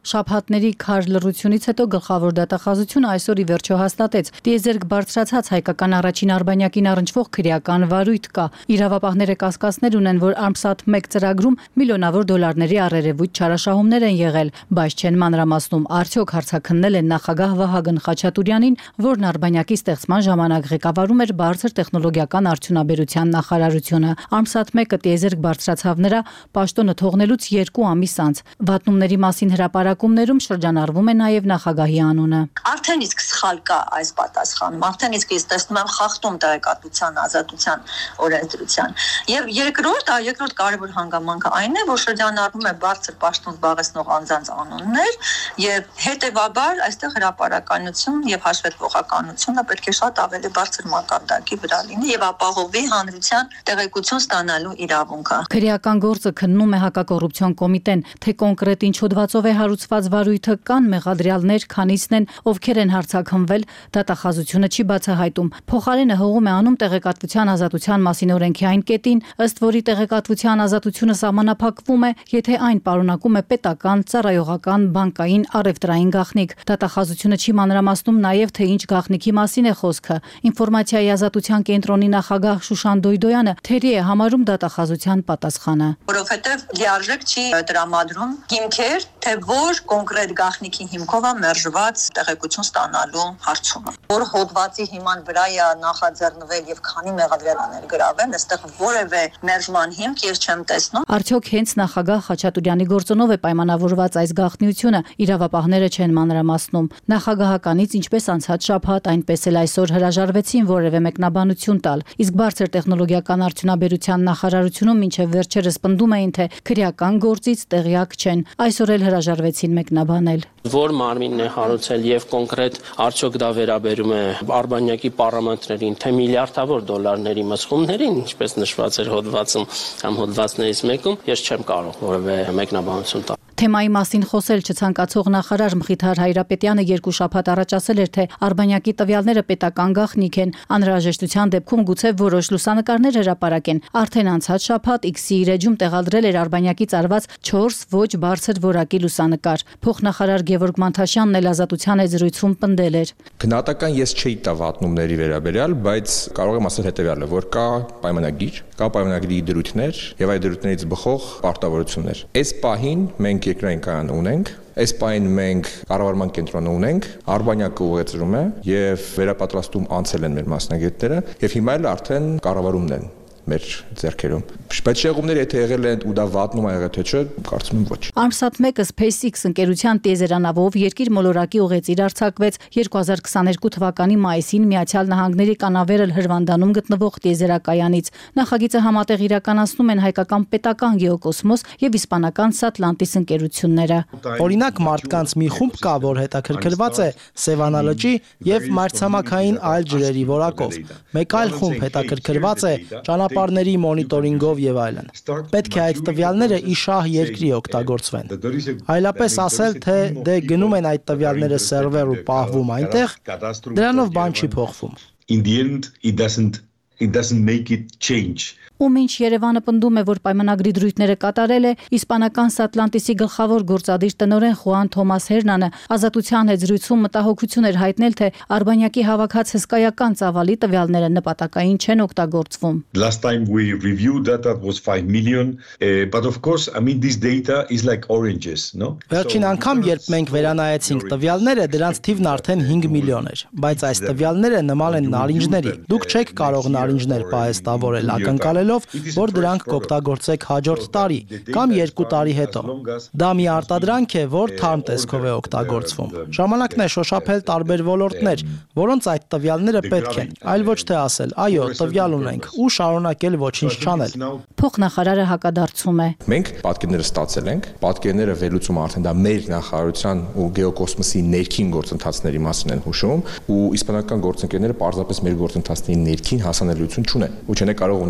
Շաբաթների քար լռությունից հետո գլխավոր դատախազությունը այսօր ի վերջո հաստատեց. տիեզերք բարձրացած հայկական առաջին արբանյակին առնչվող քրեական վարույթ կա։ Իրավապահները կասկածներ ունեն, որ Armsat մեկ ծրագրում միլիոնավոր դոլարների առերևույթ չարաշահումներ են եղել, բայց չեն մանրամասնում արդյոք հարցաքննել են նախագահ Վահագն Խաչատուրյանին, որն արբանյակի ստեղծման ժամանակ ղեկավարում էր բարձր տեխնոլոգիական արդյունաբերության նախարարությունը։ Armsat մեկը տիեզերք բարձրացավ նրա պաշտոնը թողնելուց երկու ամիս անց։ Վատնումների մասին հրապարակումներում շրջանառվում է նաև նախագահի անունը։ Արդեն իսկ սխալ կա այս պատասխանում, արդեն իսկ ես տեսնում եմ խախտում տեղեկատվության ազատության օրենսդրության։ Եվ երկրորդ, երկրորդ կարևոր հանգամանքը այն է, որ շրջանառվում է բարձր պաշտոն զբաղեցնող անձանց անուններ եւ հետեւաբար այստեղ հրապարականություն եւ հաշվետվողականությունը պետք է շատ ավելի բարձր մակարդակի վրա լինի եւ ապահովի հանրության տեղեկություն ստանալու իրավունքը։ Քրեական գործը քննում է հակակոռուպցիոն կոմիտեն, թե կոնկրետ ինչ հոդվածով է հարուցված վարույթը, կան մեղադրյալներ, քանիսն են, ովքեր են հարցաքննվել, դատախազությունը չի բացահայտում։ Փոխարենը հողում է անում տեղեկատվության ազատության մասին օրենքի այն կետին, ըստ որի տեղեկատվության ազատությունը սահմանափակվում է, եթե այն պարունակում է պետական, ծառայողական, բանկային, առևտրային գաղտնիք։ Դատախազությունը չի մանրամասնում նաև, թե ինչ գաղտնիքի մասին է խոսքը։ Ինֆորմացիայի ազատության կենտրոնի նախագահ Շուշան Դոյդոյանը թերի է համարում դատախազության պատասխանը։ Որովհետև լիարժեք չի տրամադրում հիմքեր, թե որ կոնկրետ գաղտնիքի հիմքով է մերժված տեղեկություն ստանալու հարցումը։ Որ հոդվածի հիման վրա է նախաձեռնվել եւ քանի մեղադրյալներ գրավել, այստեղ որևէ մերժման հիմք ես չեմ տեսնում։ Արդյոք հենց նախագահ Խաչատուրյանի գործոնով է պայմանավորված այս գաղտնիությունը, իրավապահները չեն մանրամասնում։ Նախագահականից ինչպես անցած շաբաթ, այնպես էլ այսօր հրաժարվեցին որևէ մեկնաբանություն տալ, իսկ բարձր տեխնոլոգիական արդյունաբերության նախարարությունում մինչև վերջերս պնդում էին, թե քրեական գործից տեղյակ չեն, այսօր էլ հրաժարվեցին մեկնաբանել։ Որ մարմինն է հարուցել եւ կոնկրետ արդյոք դա վերաբերում է արբանյակի պարամետրերին, թե միլիարդավոր դոլարների մսխումներին, ինչպես նշված էր հոդվածում կամ հոդվածներից մեկում, ես չեմ կարող որևէ մեկնաբանություն տալ։ Թեմայի մասին խոսել չցանկացող նախարար Մխիթար Հայրապետյանը երկու շաբաթ առաջ ասել էր, թե արբանյակի տվյալները պետական գաղտնիք են, անհրաժեշտության դեպքում գուցե որոշ լուսանկարներ հրապարակեն։ Արդեն անցած շաբաթ X-ի իր էջում տեղադրել էր արբանյակից արված չորս ոչ բարձր որակի լուսանկար։ Փոխնախարար Գևորգ Մանթաշյանն էլ ազատության հետ զրույցում պնդել էր. Գնահատական ես չէի տա վատնումների վերաբերյալ, բայց կարող եմ ասել հետևյալը, որ կա պայմանագիր, կա պայմանագրի դրույթներ եւ այդ դրույթներից բխող պարտավորություններ։ Այս պահին մենք երկրային կայան ունենք, այս պահին մենք կառավարման կենտրոնը ունենք, արբանյակը ուղեցրում է եւ վերապատրաստում անցել են մեր մասնագետները եւ հիմա էլ արդեն կառավարումն են մեր ձեռքերում։ Բայց շեղումները եթե եղել են ու դա վատնում ա եղել թե չէ, կարծում եմ ոչ։ Armsat մեկը SpaceX ընկերության տիեզերանավով երկիր մոլորակի ուղեծիր արձակվեց երկու հազար քսաներկու թվականի մայիսին Միացյալ Նահանգների Կանավերալ հրվանդանում գտնվող տիեզերակայանից։ Նախագիծը համատեղ իրականացնում են հայկական պետական գեոկոսմոս եւ իսպանական Satlantis ընկերությունները։ Օրինակ մարդկանց մի խումբ կա, որ հետաքրքրված է Սևանա լճի եւ մայրցամաքային այլ ջրերի որակով։ Մեկ այլ խումբ հետաքրքրված է ճանապարհների մոնիտորինգով եւ այլն։ Պետք է այդ տվյալները իշահ երկրի օգտագործվեն։ Այլապես ասել, թե դե գնում են այդ տվյալները սերվեր ու պահվում այնտեղ, դրանով բան չի փոխվում։ In the end it doesn't it doesn't make it change. Ու մինչ Երևանը պնդում է, որ պայմանագրի դրույթները կատարել է, իսպանական Satlantis-ի գլխավոր գործադիր տնօրեն Խուան Թոմաս Հերնանը ազատության հետ զրույցում մտահոգություն էր հայտնել, թե արբանյակի հավաքած հսկայական ծավալի տվյալները նպատակային չեն օգտագործվում։ Last time we reviewed that that was five million, uh, but of course I mean this data is like oranges, no? Վերջին անգամ, երբ մենք վերանայեցինք տվյալները, դրանց թիվն արդեն հինգ միլիոն էր, բայց այս տվյալները նման են նարինջների։ Դուք չեք կարող նարինջներ պահեստավորել ակնկալել որ դրանք կօգտագործեք հաջորդ տարի կամ երկու տարի հետո։ Դա մի արտադրանք է, որ թարմ տեսքով է օգտագործվում։ Ժամանակն է շոշափել տարբեր ոլորտներ, որոնց այդ տվյալները պետք են, այլ ոչ թե ասել, այո, տվյալ ունենք ու շարունակել ոչինչ չանել։ Փոխնախարարը հակադարձում է։ Մենք պատկերները ստացել ենք, պատկերները վերլուծումը արդեն դա մեր նախարարության ու գեոկոսմոսի ներքին գործընթացների մասին են հուշում, ու իսպանական գործընկերները պարզապես մեր գործընթացների ներքին հասանելիություն չունեն ու չեն կարող ունենալ։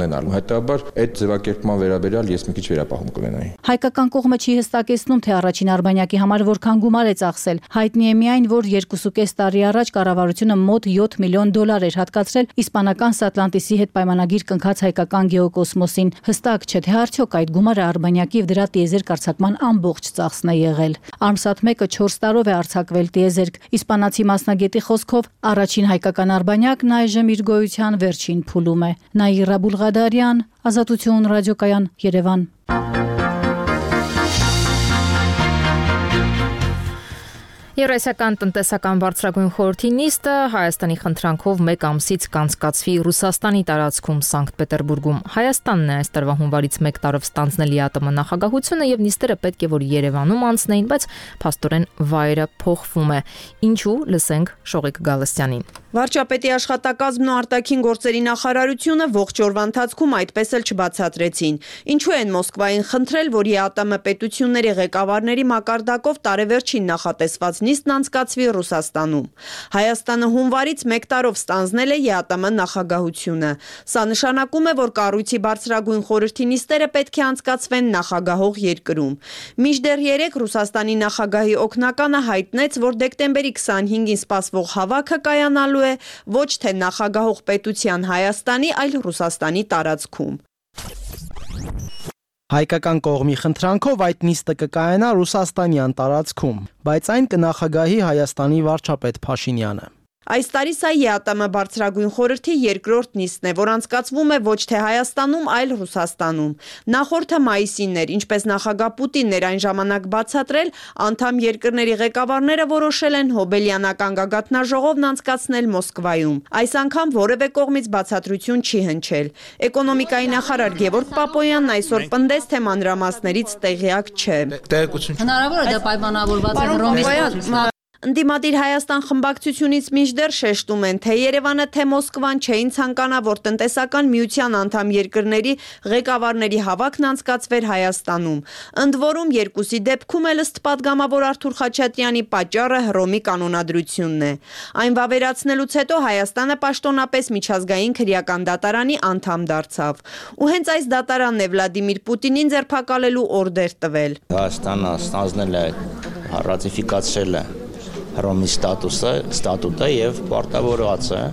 հետաբար այդ ձևակերպման վերաբերյալ ես մի քիչ վերապահում կունենայի։ Հայկական կողմը չի հստակեցնում, թե առաջին արբանյակի համար որքան գումար է ծախսել։ Հայտնի է միայն, որ երկուսուկես տարի առաջ կառավարությունը մոտ յոթ միլիոն դոլար էր հատկացրել իսպանական Սատլանտիսի հետ պայմանագիր կնքած հայկական գեոկոսմոսին։ Հստակ չէ, թե արդյոք այդ գումարը արբանյակի եւ դրա տիեզերք արձակման ամբողջ ծախսն է եղել։ Արմսատ մեկը չորս տարով է արձակվել տիեզերք։ Իսպանացի մասնագետի խոսքով առաջին հայկական արբանյակն այժմ իր գոյության վերջին փուլում է։ Նաիրա Բուլղադարյան, Ազատություն ռադիոկայան, Երևան։ Եվրասիական տնտեսական բարձրագույն խորհրդի նիստը Հայաստանի խնդրանքով մեկ ամսից կանցկացվի Ռուսաստանի տարածքում Սանկտ Պետերբուրգում։ Հայաստանն է այս տարվա հունվարից մեկ տարով ստանձնել ԵԱՏՄ նախագահությունը եւ նիստերը պետք է որ Երևանում անցնեին, բայց փաստորեն վայրը փոխվում է։ Ինչու՞, լսենք Շողիկ Գալստյանին։ Վարչապետի աշխատակազմն ու արտաքին գործերի նախարարությունը ողջ օրվա ընթացքում այդպես էլ չբացատրեցին։ Ինչու են Մոսկվային խնդրել, որ ԵԱՏՄ պետությունների ղեկավարների մակարդակով տարեվերջին նախատեսված նիստն անցկացվի Ռուսաստանում։ Հայաստանը հունվարից մեկ տարով ստանձնել է ԵԱՏՄ նախագահությունը։ Սա նշանակում է, որ կառույցի բարձրագույն խորհրդի նիստերը պետք է անցկացվեն նախագահող երկրում։ Մինչդեռ երեկ Ռուսաստանի նախագահի օգնականը հայտնեց, որ դեկտեմբերի քսանհինգին սպասվող հավաքը կայանալու է ոչ թե նախագահող պետության Հայաստանի, այլ Ռուսաստանի տարածքում։ Հայկական կողմի խնդրանքով այդ նիստը կկայանա Ռուսաստանյան տարածքում, բայց այն կնախագահի Հայաստանի վարչապետ Փաշինյանը։ Այս տարի սա ԵԱՏՄ բարձրագույն խորհրդի երկրորդ նիստն է, որ անցկացվում է ոչ թե Հայաստանում, այլ Ռուսաստանում։ Նախորդը մայիսին էր, ինչպես նախագահ Պուտինն էր այն ժամանակ բացատրել, անդամ երկրների ղեկավարները որոշել են հոբելյանական գագաթնաժողովն անցկացնել Մոսկվայում։ Այս անգամ որևէ կողմից բացատրություն չի հնչել։ Էկոնոմիկայի նախարար Գևորգ Պապոյանն այսօր պնդեց, թե մանրամասներից տեղյակ չէ։ Հնարավոր է դա պայմանավորված է Հռոմի Ընդդիմադիր Հայաստան խմբակցությունից մինչդեռ շեշտում են, թե Երևանը, թե Մոսկվան չէին ցանկանա, որ տնտեսական միության անդամ երկրների ղեկավարների հավաքն անցկացվեր Հայաստանում։ Ընդ որում երկուսի դեպքում էլ ըստ падգամավոր Արթուր Խաչատրյանի պատճառը Հռոմի կանոնադրությունն է։ Այն վավերացնելուց հետո Հայաստանը պաշտոնապես միջազգային քրեական դատարանի անդամ դարձավ։ Ու հենց այս դատարանն է Վլադիմիր Պուտինին ձերբակալելու օրդեր տվել։ Հայաստանը ստանձնել է, ռատիֆիկացրել է Հռոմի ստատուսը, ստատուտը եւ պարտավորված է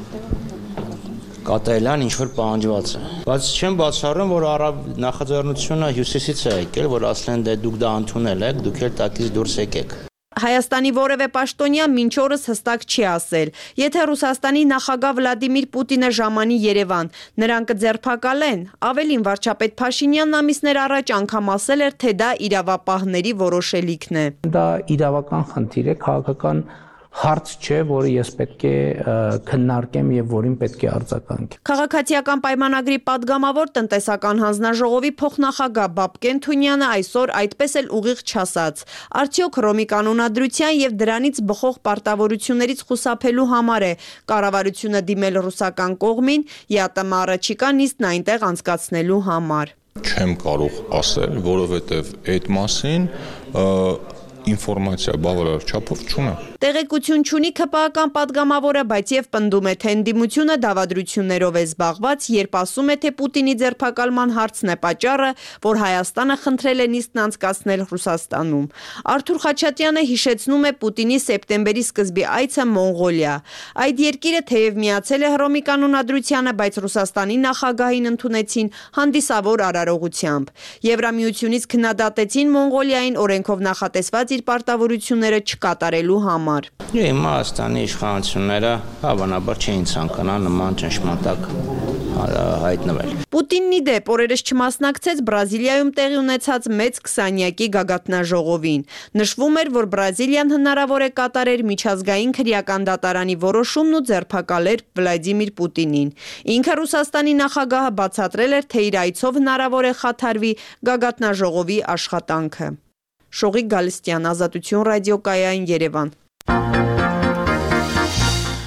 կատարելան ինչ որ պահանջված է։ Բայց չեմ բացառում, որ արաբ նախաձեռնությունը հյուսիսից է եկել, որ ասել են դե դուք դա ընդունել եք, դուք էլ տակից դուրս եկեք։ Հայաստանի որևէ պաշտոնյա մինչ օրս հստակ չի ասել, եթե Ռուսաստանի նախագահ Վլադիմիր Պուտինը ժամանի Երևան, նրան կձերբակալեն։ Ավելին վարչապետ Փաշինյանն ամիսներ առաջ անգամ ասել էր, թե դա իրավապահների որոշելիքն է։ Դա իրավական խնդիր է, քաղաքական հարց չէ, որը ես պետք է քննարկեմ եւ որին պետք է արձագանքեմ։ Քաղաքացիական պայմանագրի падգամավոր տնտեսական հանձնաժողովի փոխնախագահ Բաբկեն Թունյանը այսօր այդպես էլ ուղիղ չասաց։ Արդյոք Հռոմի կանոնադրության եւ դրանից բխող պարտավորություններից խուսափելու համար է կառավարությունը դիմել ռուսական կողմին ԵԱՏՄ առաջիկա նիստն այնտեղ անցկացնելու համար։ Չեմ կարող ասել, որովհետեւ այդ մասին ինֆորմացիա բավարար չափով չունեմ։ Տեղեկություն չունի ՔՊԱ-ական падգամավորը, բայց եւ պնդում է, թե ընդդիմությունը դավադրություններով է զբաղված, երբ ասում է, թե Պուտինի ձերբակալման հարցն է պատճառը, որ Հայաստանը խնդրել է նիստն անցկացնել Ռուսաստանում։ Արթուր Խաչատրյանը հիշեցնում է Պուտինի սեպտեմբերի սկզբի այցը Մոնղոլիա։ Այդ երկիրը թեև միացել է Հռոմի կանոնադրությանը, բայց Ռուսաստանի նախագահին ընդունեցին հանդիսավոր արարողությամբ։ Եվրամիությունից քննադատեցին Մոնղոլիային օրենքով նախատեսված իր պարտավորությունները չկատարելու համար։ Հայաստանի իշխանությունները հավանաբար չէին ցանկանա նման ճնշմարտակ հայտնվել։ Պուտինն ի դեպ օրերս չմասնակցեց Բրազիլիայում տեղի ունեցած մեծ քսանյակի գագաթնաժողովին։ Նշվում էր, որ Բրազիլիան հնարավոր է կատարեր միջազգային քրեական դատարանի որոշումն ու ձերբակալեր Վլադիմիր Պուտինին։ Ինքը Ռուսաստանի նախագահը բացատրել էր, թե իր այցով հնարավոր է խաթարվի գագաթնաժողովի աշխատանքը։ Շողիկ Գալստյան, Ազատություն ռադիոկայան, Երևան։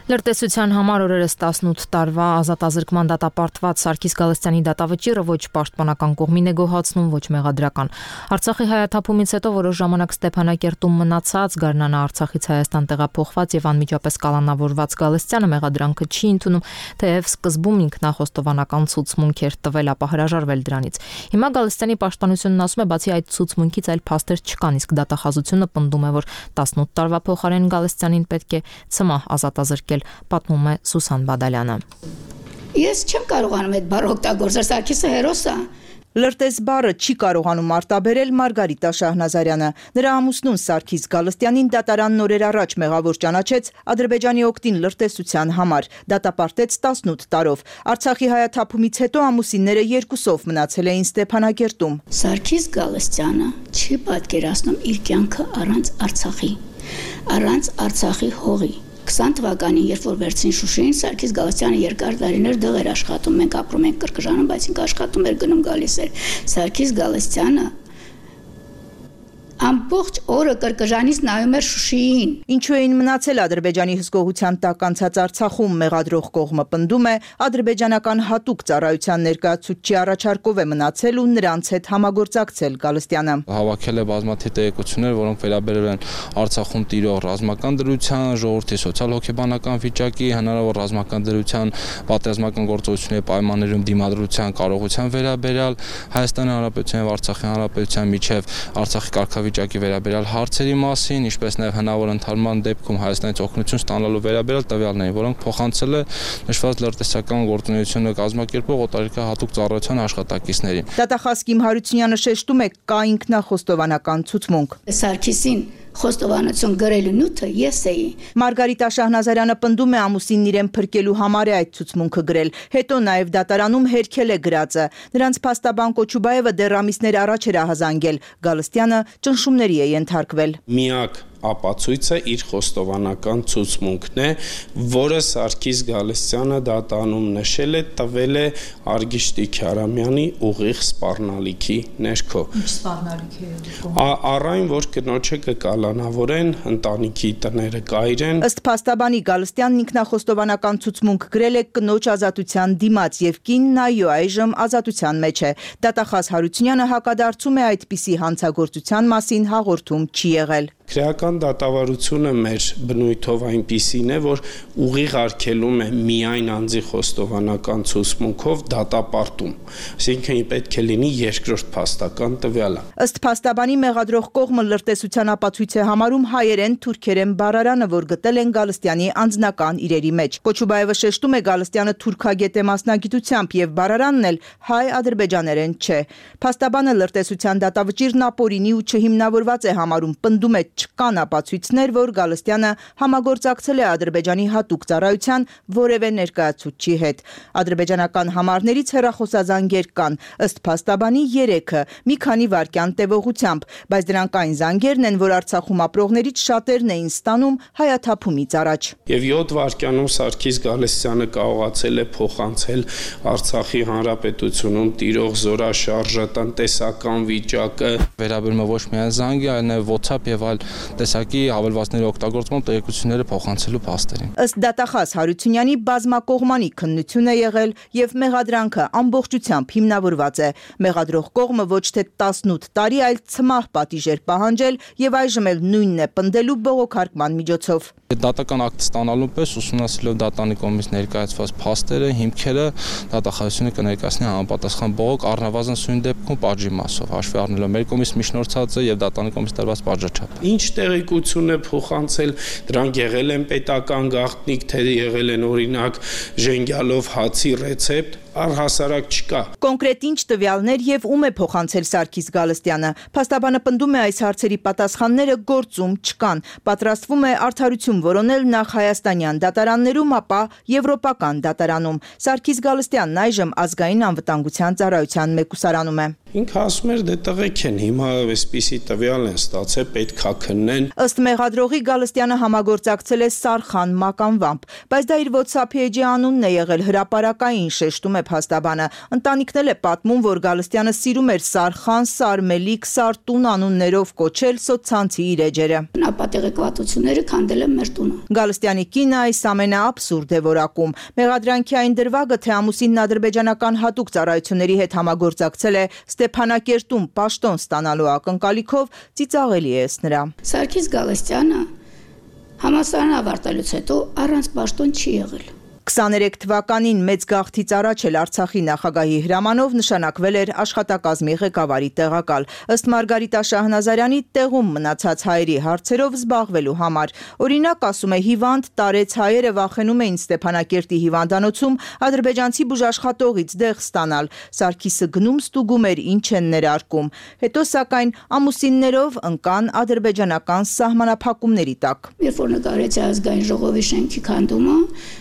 Լրտեսության համար օրերս տասնութ տարվա ազատազրկման դատապարտված Սարգիս Գալստյանի դատավճիռը ոչ պաշտպանական կողմին է գոհացնում, ոչ մեղադրական։ Արցախի հայաթափումից հետո որոշ ժամանակ Ստեփանակերտում մնացած, գարնանը Արցախից Հայաստան տեղափոխված եւ անմիջապես կալանավորված Գալստյանը մեղադրանքը չի ընդունում, թեև սկզբում ինքնախոստովանական ցուցմունք էր տվել, ապա հրաժարվել դրանից։ Հիմա Գալստյանի պաշտպանությունն ասում է, բացի այդ ցուցմունքից այլ փաստեր չկան, իսկ դատախազությունը պնդում է, որ տասնութ տարվա փոխարեն Գալստյանին պետք է ցմահ ազատազրկել, պատմում է Սուսան Բադալյանը։ Ես չեմ կարողանում այդ բառը օգտագործել, Սարգիսը հերոս է։ Լրտես բառը չի կարողանում արտաբերել Մարգարիտա Շահնազարյանը։ Նրա ամուսնուն Սարգիս Գալստյանին դատարանն օրեր առաջ մեղավոր ճանաչեց Ադրբեջանի օգտին լրտեսության համար, դատապարտեց տասնութ տարով։ Արցախի հայաթափումից հետո ամուսինները երկուսով մնացել էին Ստեփանակերտում։ Սարգիս Գալստյանը չի պատկերացնում իր կյանքը առանց Արցախի, առանց Արցախի հողի։ քսան թվականին, երբ որ վերցին Շուշին, Սարգիս Գալստյանը երկար տարիներ դեղ էր աշխատում, մենք ապրում ենք Կրկժանում, բայց ինքը աշխատում էր, գնում գալիս էր։ Սարգիս Գալստյանը ամբողջ օրը Կրկժանից նայում էր Շուշիին։ Ինչու էին մնացել Ադրբեջանի հսկողության տակ անցած Արցախում, մեղադրող կողմը պնդում է, ադրբեջանական հատուկ ծառայության ներկայացուցչի առաջարկով է մնացել ու նրանց հետ համագործակցել Գալստյանը։ Հավաքել է բազմաթիվ տեղեկություններ, որոնք վերաբերել են Արցախում տիրող ռազմական դրության, ժողովրդի սոցիալ-հոգեբանական վիճակի, հնարավոր ռազմական դրության, պատերազմական գործողությունների պայմաններում դիմադրության կարողության վերաբերյալ Հայաստանի Հանրապետության եւ Արցախի Հանրապետության միջև Արցախի կարգավիճակի վերաբերյալ հարցերի մասին, ինչպես նաև հնարավոր ընդհանրման դեպքում Հայաստանից օգնություն ստանալու վերաբերյալ տվյալներին, որոնք փոխանցել է նշված լրտեսական գործունեությունը կազմակերպող օտարերկրահատուկ ծառայության աշխատակիցներին։ Դատախազ Կիմ Հարությունյանը շեշտում է, կա ինքնախոստովանական ցուցմունք։ Սարգիսին խոստովանություն գրելու նյութը ես էի։ Մարգարիտա Շահնազարյանը պնդում է ամուսինն իրեն փրկելու համար է այդ ցուցմունքը գրել, հետո նաև դատարանում հերքել է գրածը։ Նրանց փաստաբան Կոչուբաևը դեռ ամիսներ առաջ էր ահազանգել, Գալստյանը ճնշումների է ենթարկվել։ Միակ ապացույցը իր խոստովանական ցուցմունքն է, որը Սարգիս Գալստյանը դատանում նշել է, տվել է Արգիշտի Քյարամյանի ուղիղ սպառնալիքի ներքո։ Ինչ սպառնալիք է։ Առայն որ կնոջը կկալանավորեն, ընտանիքի տները կայրեն։ Ըստ փաստաբանի Գալստյանն ինքնախոստովանական ցուցմունք գրել է կնոջ ազատության դիմաց եւ կինն այո այժմ ազատության մեջ է։ Դատախազ Հարությունյանը հակադարձում է այդպիսի հանցագործության մասին հաղորդում չի եղել։ Քրեական դատավարությունը մեր բնույթով այնպիսին է, որ ուղիղ արգելում է միայն անձի խոստովանական ցուցմունքով դատապարտում, այսինքն պետք է լինի երկրորդ փաստական տվյալը։ Ըստ փաստաբանի մեղադրող կողմը լրտեսության ապացույց է համարում հայերեն թուրքերեն բառարանը, որ գտել են Գալստյանի անձնական իրերի մեջ։ Կոչուբաևը շեշտում է Գալստյանը թուրքագետ է մասնագիտությամբ եւ բառարանն էլ հայ-ադրբեջաներեն չէ։ Փաստաբանը լրտեսության դատավճիռն ապօրինի ու չհիմնավորված է համարում, պնդում է չկան ապացույցներ, որ Գալստյանը համագործակցել է Ադրբեջանի հատուկ ծառայության որևէ ներկայացուցչի հետ։ Ադրբեջանական համարներից հեռախոսազանգեր կան, ըստ փաստաբանի երեքը, մի քանի վայրկյան տևողությամբ, բայց դրանք այն զանգերն են, որ Արցախում ապրողներից շատերն էին ստանում հայաթափումից առաջ։ Եվ յոթ վայրկյանում Սարգիս Գալստյանը կարողացել է փոխանցել Արցախի Հանրապետությունում տիրող զորաշարժը, տնտեսական վիճակը, վերաբերում է ոչ միայն զանգի, այլ նաև WhatsApp եւ այլ տեսակի հավելվածների օգտագործման տեղեկությունները փոխանցելու փաստերին։ Ըստ դատախազ Հարությունյանի բազմակողմանի քննություն է եղել եւ մեղադրանքը ամբողջությամբ հիմնավորված է։ Մեղադրող կողմը ոչ թե տասնութ տարի, այլ ցմահ պատիժ էր պահանջել եւ այժմ էլ նույնն է պնդելու բողոքարկման միջոցով։ Դատական ակտ ստանալու պես ուսումնասիրելով դատանի կողմից ներկայացված փաստերը, հիմքերը, դատախազությունը կներկայացնի համապատասխան բողոք առնվազն սույն դեպքում պատժի մասով, հաշվի առնելով մեր կողմից միջնորդածը եւ դատանի կողմից տրված պատժաչափը։ Ինչ տեղեկություն է փոխանցել, դրանք եղել են պետական գաղտնիք, թե եղել են օրինակ ժենգյալով հացի ռեցեպտ, առհասարակ չկա։ Կոնկրետ ինչ տվյալներ եւ ում է փոխանցել Սարգիս Գալստյանը։ Փաստաբանը պնդում է այս հարցերի պատասխանները գործում չկան։ Պատրաստվում է արդարություն որոնել նախ հայաստանյան դատարաններում, ապա եվրոպական դատարանում։ Սարգիս Գալստյանն այժմ ազգային անվտանգության ծառայության մեկուսարանում է։ Ինքը ասում էր դե տղեկ են, հիմա այսպիսի տվյալ են ստացել, պետք է քննեն։ Ըստ մեղադրողի Գալստյանը համագործակցել է Սարխան մականվամբ, բայց դա իր WhatsApp-ի էջի անունն է եղել հրապարակային, շեշտում է փաստաբանը։ Ընտանիքն է պատմում, որ Գալստյանը սիրում էր Սարխան, Սարմելիք, Սարտուն անուններով կոչել սոցցանցի իր էջերը։ Նա պատեղեկատվությունները քանդել է մեր տունը։ Գալստյանի կինը այս ամենը աբսուրդ է որակում։ Մեղադրանքի այն դրվագը, թե ամուսինն ադրբեջանական հատուկ ծառայությունների հետ համագործակցել է Ստեփանակերտում պաշտոն ստանալու ակնկալիքով, ծիծաղելի է ըստ նրա։ Սարգիս Գալստյանը համալսարան ավարտելուց հետո առանց պաշտոն չի եղել։ քսաներեք թվականին մեծ գաղթից առաջ էլ Արցախի նախագահի հրամանով նշանակվել էր աշխատակազմի ղեկավարի տեղակալ։ Ըստ Մարգարիտա Շահնազարյանի, տեղում մնացած հայերի հարցերով զբաղվելու համար։ Օրինակ, ասում է, հիվանդ տարեց հայերը վախենում էին Ստեփանակերտի հիվանդանոցում ադրբեջանցի բուժաշխատողից դեղ ստանալ։ Սարգիսը գնում ստուգում էր, ինչ են ներարկում։ Հետո սակայն ամուսիններով ընկան ադրբեջանական սահմանափակումների տակ։ Երբ որ նկարեցի ազգային ժողովի շենքի քանդումը,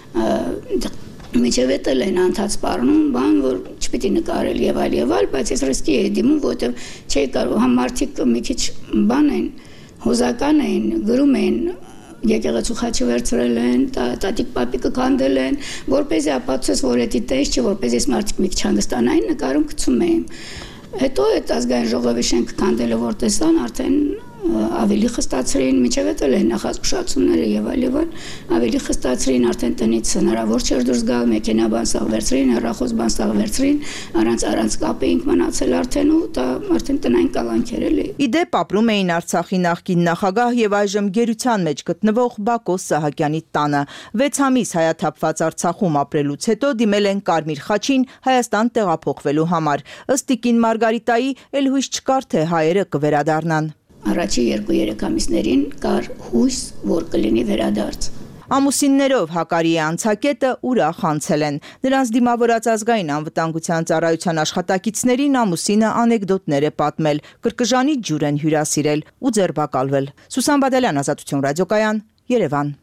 միջև էլ են անդած սպառնում, բան, որ չպիտի նկարել եւ այլ եւ այլ, բայց ես ռիսկի էի դիմում, որտեղ չէի կարող, համ մարդիկ մի քիչ բան են, հոզական են, գրում են, եկեղեցու խաչը վերցրել են, տատիկ պապիկը քանդել են, որպեսզի ապացուցես, որ էդի տես չէ, որպեսզի ես մարդիկ մի քիչ հանգստանային, նկարում գցում էին։ Հետո այդ ազգային ժողովի շենքը քանդելը որ տեսան, արդեն ավելի խստացրին, միջև էլ են նախազգուշացումները եւ այլ եւ այլ, ավելի խստացրին, արդեն տնից հնարավոր չէր դուրս գալ, մեքենաբան սաղ վերցրին, հեռախոս բան սաղ վերցրին, առանց առանց կապ էինք մնացել արդեն ու դա արդեն տնային կալանքեր էլի։ Իդեպ ապրում էին Արցախի նախկին նախագահ եւ այժմ գերության մեջ գտնվող Բակո Սահակյանի տանը։ վեց ամիս հայաթափված Արցախում ապրելուց հետո դիմել են Կարմիր խաչին Հայաստան տեղափոխվելու համար։ Ըստ Տիկին Մարգարիտայի, էլ հույս չկար, թե հայերը կվերադառնան։ Առաջի երկու-երեք ամիսներին կար հույս, որ կլինի վերադարձ։ Ամուսիններով Հակարիի անցակետը ուրախ անցել են։ Նրանց դիմավորած ազգային անվտանգության ծառայության աշխատակիցներին ամուսինը անեկդոտներ է պատմել, կրկժանի ջուր են հյուրասիրել ու ձերբակալվել։ Սուսան Բադալյան, Ազատություն ռադիոկայան, Երևան։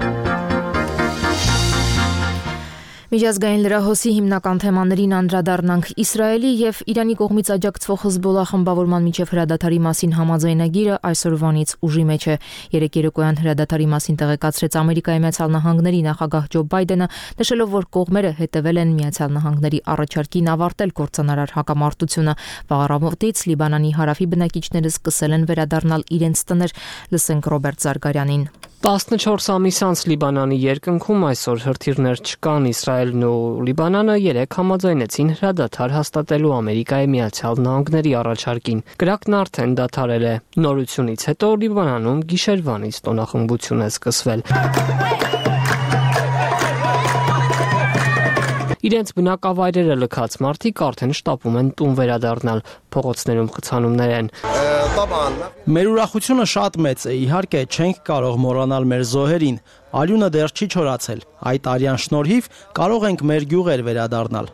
Միջազգային լրահոսի հիմնական թեմաներին անդրադառնանք։ Իսրայելի եւ Իրանի կողմից աջակցվող Հզբոլա խմբավորման միջև հրադադարի մասին համաձայնագիրը այսօրվանից ուժի մեջ է։ Երեկ երեկոյան հրադադարի մասին տեղեկացրեց Ամերիկայի Միացյալ Նահանգների նախագահ Ջո Բայդենը, նշելով, որ կողմերը հետևել են Միացյալ Նահանգների առաջարկին ավարտել կործանարար հակամարտությունը։ Վաղ Լիբանանի հարավի բնակիչները սկսել են վերադառնալ իրենց տներ։ Լսենք Ռոբերտ Զարգարյանին։ տասնչորս ամիս անց Լիբանանի երկնքում այսօր հրթիռներ չկան։ Իսրայելն ու Լիբանանը երեք համաձայնեցին հրադադար հաստատելու Ամերիկայի Միացյալ Նահանգների առաջարկին։ Կրակն արդեն դադարել է։ Նորությունից հետո Լիբանանում գիշերվանից տոնախմբություն է սկսվել։ Իրենց բնակավայրերը լքած մարդիկ արդեն շտապում են տուն վերադառնալ, փողոցներում խցանումներ են։ Մեր ուրախությունը շատ մեծ է, իհարկե չենք կարող մոռանալ մեր զոհերին, արյունը դեռ չի չորացել, այդ արյան շնորհիվ կարող ենք մեր գյուղեր վերադառնալ։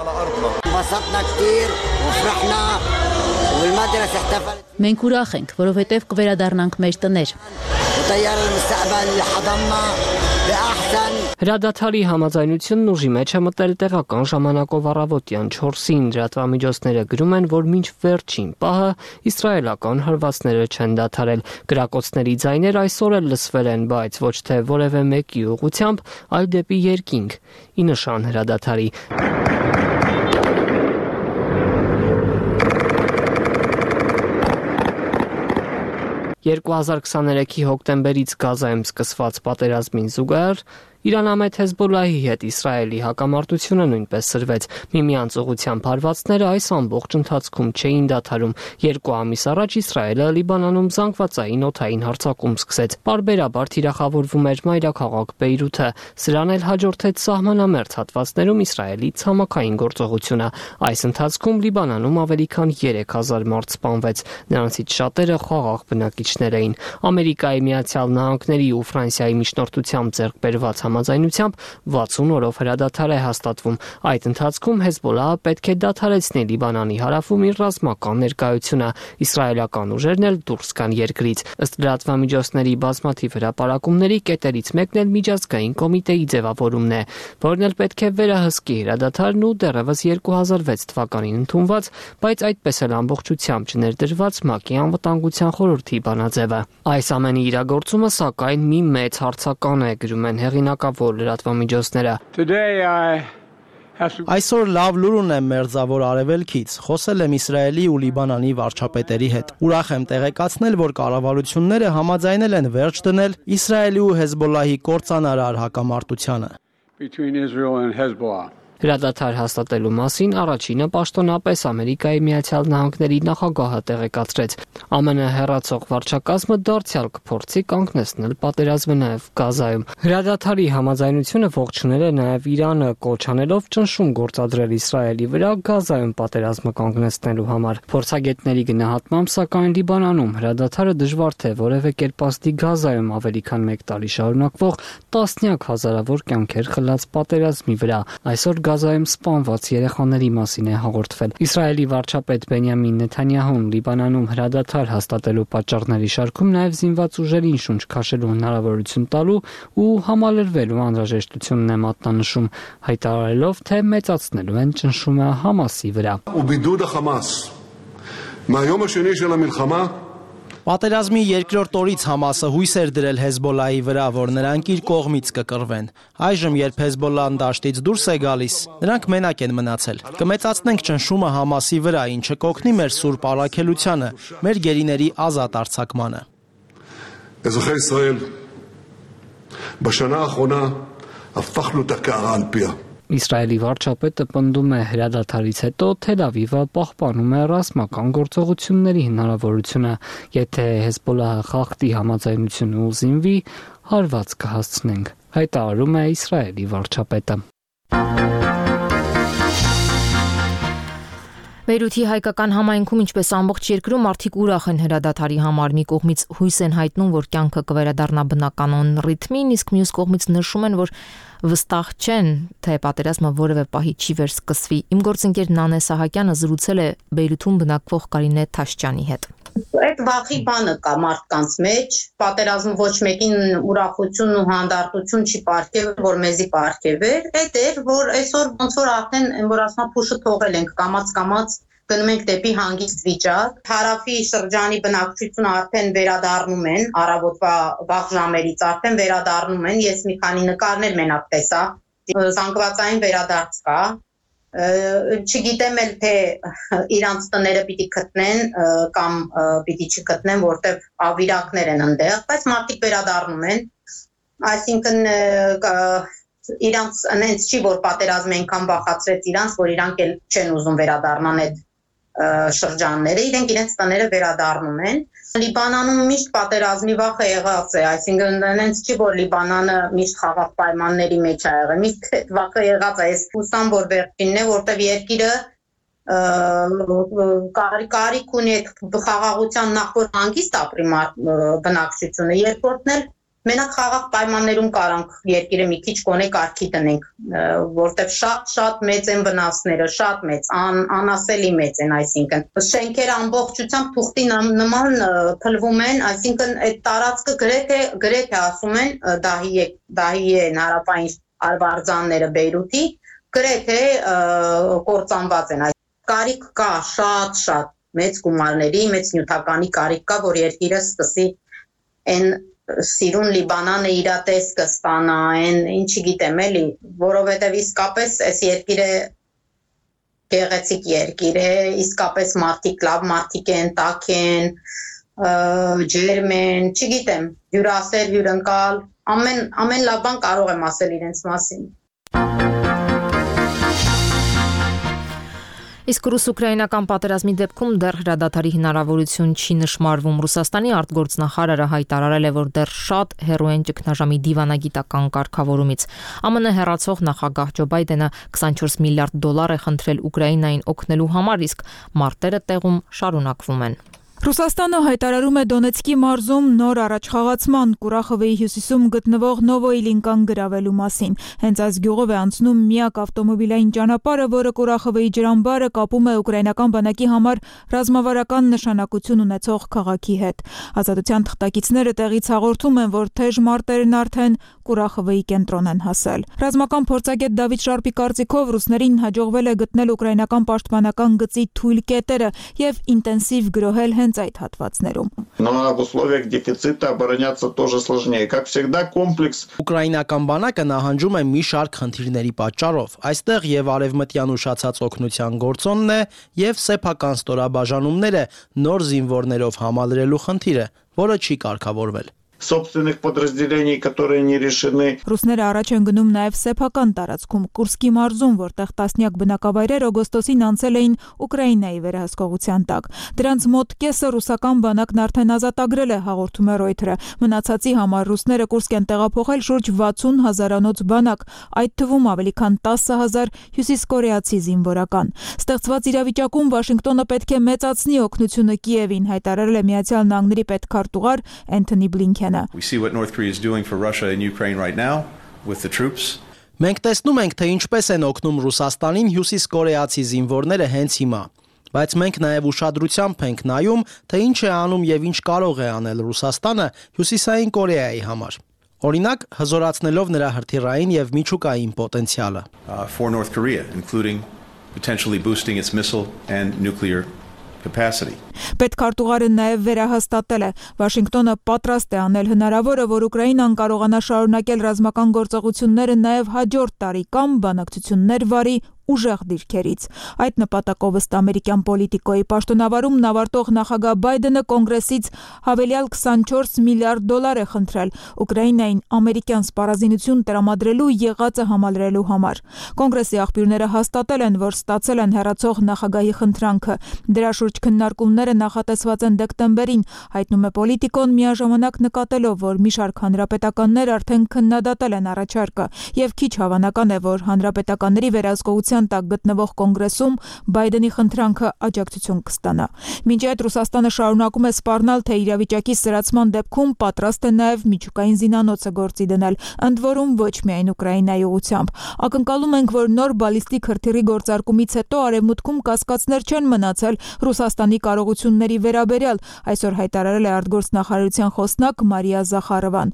Մենք ուրախ ենք, որովհետև կվերադառնանք մեր տներ։ Հրադադարի համաձայնությունն ուժի մեջ է մտել տեղական ժամանակով առավոտյան չորսին։ Լրատվամիջոցները գրում են, որ մինչ վերջին պահը իսրայելական հարվածները չեն դադարել։ Կրակոցների ձայներ այսօր էլ լսվել են, բայց ոչ թե որևէ մեկի ուղղությամբ, այլ դեպի երկինք, ի նշան հրադադարի։ երկու հազար քսաներեքի հոկտեմբերից Գազայում սկսված պատերազմին զուգահեռ Իրանամետ Հեզբոլլահի հետ Իսրայելի հակամարտությունը նույնպես սրվեց։ Միմյանց ուղղությամբ հարվածները այս ամբողջ ընթացքում չէին դադարում։ Երկու ամիս առաջ Իսրայելը Լիբանանում զանգվածային օդային հարձակում սկսեց։ Պարբերաբար թիրախավորվում էր մայրաքաղաք Բեյրութը։ Սրան էլ հաջորդեց սահմանամերձ հատվածներում Իսրայելի ցամաքային գործողությունը։ Այս ընթացքում Լիբանանում ավելի քան երեք հազար մարդ սպանվեց։ Նրանցից շատերը խաղաղ բնակիչներ էին։ Ամերիկայի Միացյալ Նահանգների ու Ֆրանսիայի միջնորդությամբ ձեռք բերված համաձայնությամբ վաթսուն օրով հրադադար է հաստատվում։ Այդ ընթացքում Հեզբոլլահը պետք է դադարեցնի Լիբանանի հարավում իր ռազմական ներկայությունը, իսրայելական ուժերն էլ դուրս գան երկրից։ Ըստ լրատվամիջոցների բազմաթիվ հրապարակումների կետերից մեկն էլ միջազգային կոմիտեի ձևավորումն է, որն էլ պետք է վերահսկի հրադադարն ու դեռևս երկու հազար վեց թվականին ընդունված, բայց այդպես էլ ամբողջությամբ չներդրված ՄԱԿ-ի անվտանգության խորհրդի բանաձևը։ Այս ամենի իրագործումը սակայն մի մեծ հարցական է, գրում են հեղինակ լրատվամիջոցները։ Today I Այսօր լավ լուր ունեմ մերձավոր արևելքից։ Խոսել եմ Իսրայելի ու Լիբանանի վարչապետերի հետ։ Ուրախ եմ տեղեկացնել, որ կառավարությունները համաձայնել են վերջ դնել Իսրայելի ու Հեզբոլլահի կործանարար հակամարտությանը։ Հրադադար հաստատելու մասին առաջինը պաշտոնապես Ամերիկայի Միացյալ Նահանգների նախագահը տեղեկացրեց։ ԱՄՆ հեռացող վարչակազմը դարձյալ կփորձի կանգնեցնել պատերազմը նաև Գազայում։ Հրադադարի համաձայնությունը ողջունել է նաև Իրանը, կոչ անելով ճնշում գործադրել Իսրայելի վրա Գազայում պատերազմը կանգնեցնելու համար։ Փորձագետների գնահատմամբ, սակայն Լիբանանում հրադադարը դժվար թե որևէ կերպ ազդի Գազայում ավելի քան մեկ տարի շարունակվող տասնյակ հազարավոր կյանքեր խլած պատերազմի վրա։ Այսօր Գազայում սպանված երեխաների մասին է հաղորդվել։ Իսրայելի վարչապետ Բենյամին Նեթանյահուն Լիբանանում հրադադար հաստատելու պատճառների շարքում նաև զինված ուժերին շունչ քաշելու հնարավորություն տալու ու համալրվելու անհրաժեշտությունն է մատնանշում, հայտարարելով, թե մեծացնելու են ճնշումը Համասի վրա։ Պատերազմի երկրորդ օրից Համասը հույս էր դրել Հեզբոլլահի վրա, որ նրանք իր կողմից կկռվեն։ Այժմ, երբ Հեզբոլլահն դաշտից դուրս է գալիս, նրանք մենակ են մնացել։ Կմեծացնենք ճնշումը Համասի վրա, ինչը կօգնի մեր սուրբ առաքելությանը, մեր գերիների ազատ արձակմանը։ אזרחי ישראל, בשנה האחרונה הפכנו את הקערה על פיה. Իսրայելի վարչապետը պնդում է հրադադարից հետո Թել Ավիվը պահպանում է ռազմական գործողությունների հնարավորությունը, եթե Հեզբոլլահը խախտի համաձայնությունը ու զինվի, հարված կհասցնենք, հայտարարում է Իսրայելի վարչապետը։ Բեյրութի հայկական համայնքում, ինչպես ամբողջ երկրում, մարդիկ ուրախ են հրադադարի համար, մի կողմից հույս են հայտնում, որ կյանքը կվերադառնա բնականon ռիթմին, իսկ մյուս կողմից նշում են, որ վստահ չեն, թե պատերազմը որևէ պահի չի վերսկսվի։ Իմ գործընկեր Նանե Սահակյանը զրուցել է Բեյրութում բնակվող Կարինե Թաշճյանի հետ։ Այդ վախի բանը կա մարդկանց մեջ, պատերազմը ոչ մեկին ուրախություն ու հանդարտություն չի պարգևել, որ մեզի պարգևեր, այդ էր, որ այսօր ոնց որ արդեն որ ասма փուշը թողել ենք կամած-կամած գնում ենք դեպի հանգիստ վիճակ։ Հարավի շրջանի բնակչությունը արդեն վերադառնում են, առավոտվա վաղ ժամերից արդեն վերադառնում են, ես մի քանի նկարներ մենակ տեսա, զանգվածային վերադարձ կա։ Չգիտեմ էլ թե իրանց տները պիտի գտնեն կամ պիտի չգտնեն, որտեղ ավիրակներ են այնտեղ, բայց մարդիկ վերադառնում են, այսինքն իրանց այնց չի որ պատերազմը այնքան բախացրեց իրանց, որ իրանք էլ չեն ուզում վերադառնան այդ շրջանները, իրենք իրենց տները վերադառնում են։ Լիբանանում միշտ պատերազմի վախը եղած է, այսինքն այնց չի որ Լիբանանը միշտ խաղաղ պայմանների մեջ է եղել, միշտ այդ վախը եղած է, ես հուսամ որ վերջինն է, որտեղ երկիրը կարիք ունի այդ խաղաղության նախ որ հանգիստ ապրի բնակչությունը, երկրորդն էլ մենակ խաղաղ պայմաններում կարանք երկիրը մի քիչ գոնե կարգի տնենք, որտեղ շատ շատ մեծ են վնասները, շատ մեծ, անասելի մեծ են, այսինքն շենքերը ամբողջությամբ թուղթի նման փլվում են, այսինքն այդ տարածքը գրեթե գրեթե ասում են դահի դահի են հարավային արվարձանները Բեյրութի, գրեթե կործանված են, կարիք կա շատ շատ մեծ գումարների, մեծ նյութականի կարիք կա, որ երկիրը սկսի այն սիրուն Լիբանանը իրա տեսքը ստանա, այն ինչի գիտեմ էլի, որովհետև իսկապես այս երկիրը գեղեցիկ երկիր է, իսկապես մարդիկ լավ մարդիկ են, տաք են, ջերմ են, չգիտեմ, հյուրասեր, հյուրընկալ, ամեն ամեն լավ բան կարող եմ ասել իրենց մասին։ Իսկ ռուս-ուկրաինական պատերազմի դեպքում դեռ հրադադարի հնարավորություն չի նշмарվում։ Ռուսաստանի արտգործնախարարը հայտարարել է, որ դեռ շատ հեռու են ճգնաժամի դիվանագիտական կարգավորումից։ ԱՄՆ հեռացող նախագահ Ջո Բայդենը քսանչորս միլիարդ դոլար է խնդրել Ուկրաինային օգնելու համար, իսկ մարտերը տեղում շարունակվում են։ Ռուսաստանը հայտարարում է Դոնեցկի մարզում նոր առաջխաղացման Կուրախովեի հյուսիսում գտնվող Նովոիլինկան գրավելու մասին։ Հենց այս գյուղով է անցնում միակ ավտոմոբիլային ճանապարհը, որը Կուրախովեի ջրամբարը կապում է ուկրաինական բանակի համար ռազմավարական նշանակություն ունեցող քաղաքի հետ։ Ազատության թղթակիցները տեղից հաղորդում են, որ թեժ մարտերն արդեն Կուրախովեի կենտրոն են հասել։ Ռազմական փորձագետ Դավիթ Շարպի կարծիքով ռուսներին հաջողվել է գտնել ուկրաինական պաշտպանական գծի թույլ կետերը եւ ինտենսիվ գրոհել հենց հենց այդ հատվածներում։ Но в условиях дефицита обороняться тоже сложнее. Как всегда, комплекс. Ուկրաինական բանակը նահանջում է մի շարք խնդիրների պատճառով։ Այստեղ եւ արևմտյան ուշացած օգնության գործոնն է եւ սեփական ստորաբաժանումները նոր զինվորներով համալրելու խնդիրը, որը չի կարգավորվել։ Собственных подразделений, которые не решены. Ռուսները առաջ են գնում նաև սեփական տարածքում Կուրսկի մարզում, որտեղ տասնյակ բնակավայրեր օգոստոսին անցել էին Ուկրաինայի վերահսկողության տակ։ Դրանց մոտ կեսը ռուսական բանակն արդեն ազատագրել է, հաղորդում է Reuters-ը։ Մնացածի համար ռուսները Կուրսկ են տեղափոխել շուրջ վաթսուն հազարանոց բանակ, այդ թվում ավելի քան տասը հազար հյուսիսկորեացի զինվորական։ Ստեղծված իրավիճակում Վաշինգտոնը պետք է մեծացնի օգնությունը Կիևին, հայտարարել է Միացյալ Նահանգների պետքարտուղար Էնթոնի Բլինքեն։ We see what North Korea is doing for Russia and Ukraine right now with the troops. Մենք տեսնում ենք, թե ինչպես են օգնում Ռուսաստանին հյուսիսկորեացի զինվորները հենց հիմա։ Բայց մենք նաև ուշադրությամբ ենք նայում, թե ինչ է անում եւ ինչ կարող է անել Ռուսաստանը Հյուսիսային Կորեայի համար։ Օրինակ, հզորացնելով նրա հրթիռային եւ միջուկային պոտենցիալը։ Uh, for North Korea, including potentially boosting its missile and nuclear capacity. Պետքարտուղարը նաև վերահաստատել է. Վաշինգտոնը պատրաստ է անել հնարավորը, որ Ուկրաինան կարողանա շարունակել ռազմական գործողությունները նաև հաջորդ տարի կամ բանակցություններ վարի ուժեղ դիրքերից։ Այդ նպատակով ըստ ամերիկյան պոլիտիկոյի պաշտոնավարումն ավարտող նախագահ Բայդենը կոնգրեսից հավելյալ քսանչորս միլիարդ դոլար է խնդրել Ուկրաինային ամերիկյան սպառազինություն տրամադրելու եղածը համալրելու համար։ Կոնգրեսի աղբյուրները հաստատել են, որ ստացել են հեռացող նախագահի խնդրանքը։ Դրա շուրջ քննարկումները նախատեսված են դեկտեմբերին, հայտնում է պոլիտիկոն, միաժամանակ նկատելով, որ մի շարք հանրապետականներ արդեն քննադատել են առաջարկը, եւ քիչ հավանական է, որ հանրապետականների վերահսկողության տակ գտնվող կոնգրեսում Բայդենի խնդրանքը աջակցություն կստանա։ Մինչ այդ Ռուսաստանը շարունակում է սպառնալ, թե իրավիճակի սրացման դեպքում պատրաստ է նաև միջուկային զինանոցը գործի դնել, ընդ որում ոչ միայն Ուկրաինայի ուղղությամբ։ Ակնկալում ենք, որ նոր բալիստիկ հրթիռի գործարկումից հետո արևմուտքում կասկածներ չեն մնացել Ռուսաստանի կարողությունների վերաբերյալ, այսօր հայտարարել է արտգործնախարարության խոսնակ Մարիա Զախարովան։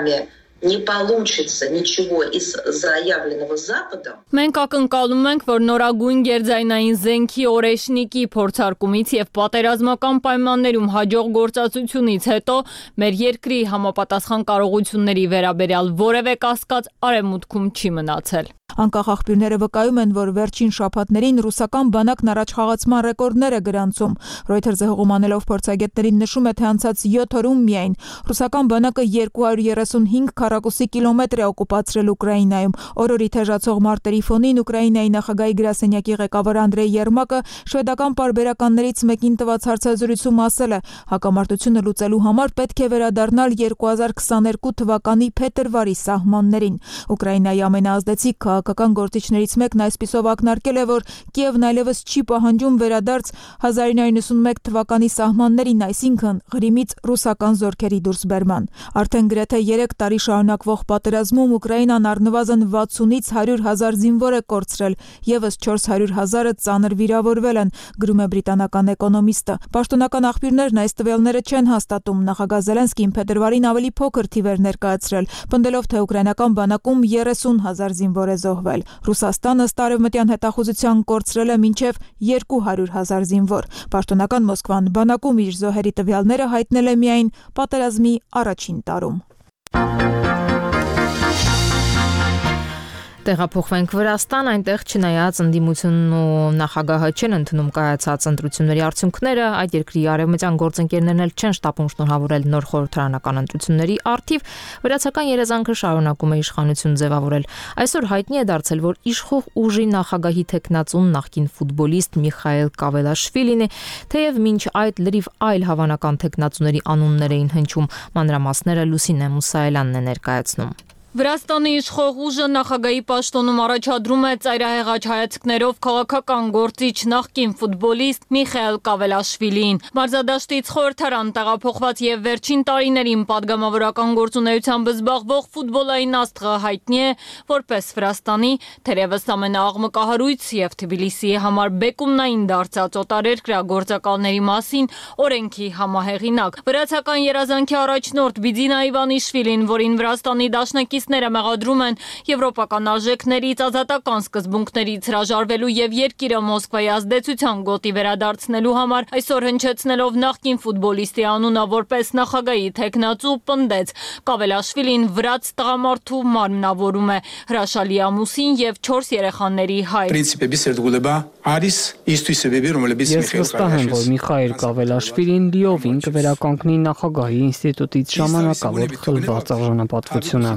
Не получится ничего из заявленного Западом. Մենք ակնկալում ենք, որ նորագույն գերձայնային զենքի օրեշնիկի փորձարկումից եւ պատերազմական պայմաններում հաջող գործածությունից հետո մեր երկրի համապատասխան կարողությունների վերաբերյալ որևէ կասկած արևմուտքում չի մնացել։ Անկախ աղբյուրները վկայում են, որ վերջին շաբաթներին ռուսական բանակն առաջխաղացման ռեկորդներ է գրանցում։ Reuters-ը հողումանելով փորձագետներին նշում է, թե անցած յոթ օրում միայն ռուսական բանակը երկու հարյուր երեսունհինգ քառակուսի կիլոմետր է օկուպացրել Ուկրաինայում։ Օրորի թեժացող մարտերի ֆոնին Ուկրաինայի նախագահի գրասենյակի ղեկավար Անդրեյ Երմակը շվեդական պարբերականներից մեկին տված հարցազրույցում ասել է. հակամարտությունը լուծելու համար պետք է վերադառնալ երկու հազար քսաներկու թվականի փետրվարի սահմաններին։ Ուկրաինայի ամենաազդեցիկ քաղաքական գործիչներից մեկն այսպիսով ակնարկել է, որ Կիևն այլևս չի պահանջում վերադարձ հազար ինը հարյուր նվաթ թվականի սահմաններին, այսինքն Ղրիմից ռուսական զորքերի դուրսբերման։ Արդեն գրեթե երեք տարի շարունակվող պատերազմում Ուկրաինան առնվազն վաթսունից հարյուր հազար զինվոր է կորցրել, եւս չորս հարյուր հազարը ծանր վիրավորվել են, գրում է բրիտանական էկոնոմիստը։ Պաշտոնական աղբյուրներն այս տվյալները չեն հաստատում։ Նախագահ Զելենսկին փետրվարին ավելի փոքր թիվեր ներկայացրել, պնդելով, թե ուկրաինական բանակում երեսուն հազար զինվոր է զոհվել։ Ռուսաստանը ըստ արևմտյան հետախուզության կորցրել է մինչև երկու հարյուր հազար զինվոր։ Պաշտոնական Մոսկվան բանակում իր զոհերի տվյալները հայտնել է միայն պատերազմի առաջին տարում։ Տեղափոխվենք Վրաստան, այնտեղ չնայած ընդդիմությունն ու նախագահը չեն ընդունում կայացած ընտրությունների արդյունքները, այդ երկրի արևմտյան գործընկերներն էլ չեն շտապում շնորհավորել նոր խորհրդարանական ընտրությունների առթիվ, վրացական երազանքը շարունակում է իշխանություն ձևավորել։ Այսօր հայտնի է դարձել, որ իշխող ուժի նախագահի տեխնացուն նախկին ֆուտբոլիստ Միխայել Կավելաշվիլին է, թեև մինչ այդ լրիվ այլ հավանական տեխնացուների անուններ էին հնչում, մանրամասները Լուսինե Մուսայելյանն է ներկայացնում։ Վրաստանի իշխող ուժը նախագահի պաշտոնում առաջադրում է ծայրահեղաչ հայացքներով քաղաքական գործիչ նախկին ֆուտբոլիստ Միխայել Կավելաշվիլին։ Մարզադաշտից խորհրդարան տեղափոխված եւ վերջին տարիներին падգամավորական գործունեությամբ զբաղվող ֆուտբոլային աստղը հայտնի է որպես Վրաստանի թերևս ամենաաղմկահարույց եւ Թբիլիսիի համար բեկումնային դարձած օտարերկրյա գործակալների մասին օրենքի համահեղինակ։ Վրացական երազանքի առաջնորդ Բիձինա Իվանիշվիլին, որին Վրաստանի դաշնակից ակտիվիստները մեղադրում են եվրոպական արժեքներից, ազատական սկզբունքներից հրաժարվելու եւ երկիրը Մոսկվայի ազդեցության գոտի վերադարձնելու համար այսօր հնչեցնելով նախկին ֆուտբոլիստի անունը որպես նախագահի թեկնածու պնդեց. Կավելաշվիլին վրաց տղամարդու մարմնավորում է, հրաշալի ամուսին եւ չորս երեխաների հայր։ Ես վստահ եմ, որ Միխայել Կավելաշվիլին լիովին կվերականգնի նախագահի ինստիտուտից ժամանակավոր խլված արժանապատվությունը։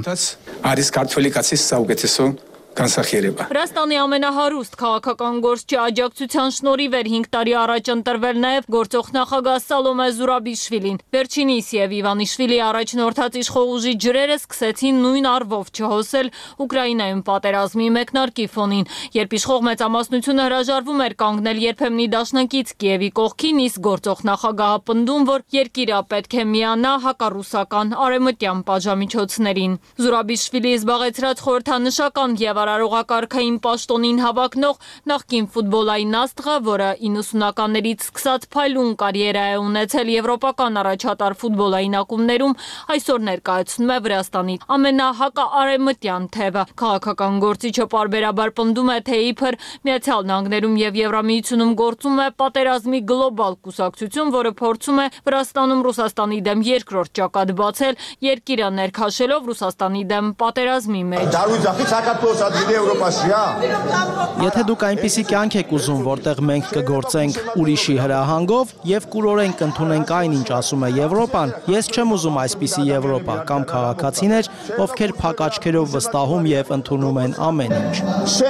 Վրաստանի ամենահարուստ քաղաքական գործչի աջակցության շնորհիվ էր հինգ տարի առաջ ընտրվել նաև գործող նախագահ Սալոմե Զուրաբիշվիլին։ Վերջինիս եւ Իվանիշվիլի առաջնորդած իշխող ուժի ջրերը սկսեցին նույն առվով չհոսել Ուկրաինայում պատերազմի մեկնարկի ֆոնին, երբ իշխող մեծամասնությունը հրաժարվում էր կանգնել երբեմնի դաշնակից Կիևի կողքին, իսկ գործող նախագահը պնդում, որ երկիրը պետք է միանա հակառուսական արևմտյան պատժամիջոցներին։ Զուրաբիշվիլի զբաղեցրած խորհրդանշական եւ արարողակարգային պաշտոնին հավակնող նախկին ֆուտբոլային աստղը, որը իննսունականներից սկսած փայլուն կարիերա է ունեցել եվրոպական առաջատար ֆուտբոլային ակումբներում, այսօր ներկայացնում է Վրաստանի ամենահակաարևմտյան թևը։ Քաղաքական գործիչը պարբերաբար պնդում է, թե իբր Միացյալ Նահանգներում եւ Եվրամիությունում գործում է պատերազմի գլոբալ կուսակցություն, որը փորձում է Վրաստանում Ռուսաստանի դեմ երկրորդ ճակատ բացել, երկիրը ներքաշելով Ռուսաստանի դեմ պատերազմի մեջ։ Եթե դուք այնպիսի կյանք եք ուզում, որտեղ մենք կգործենք ուրիշի հրահանգով եւ կուրորեն կընդունենք այն, ինչ ասում է Եվրոպան, ես չեմ ուզում այսպիսի Եվրոպա կամ քաղաքացիներ, ովքեր փակ աչքերով վստահում եւ ընդունում են ամեն ինչ։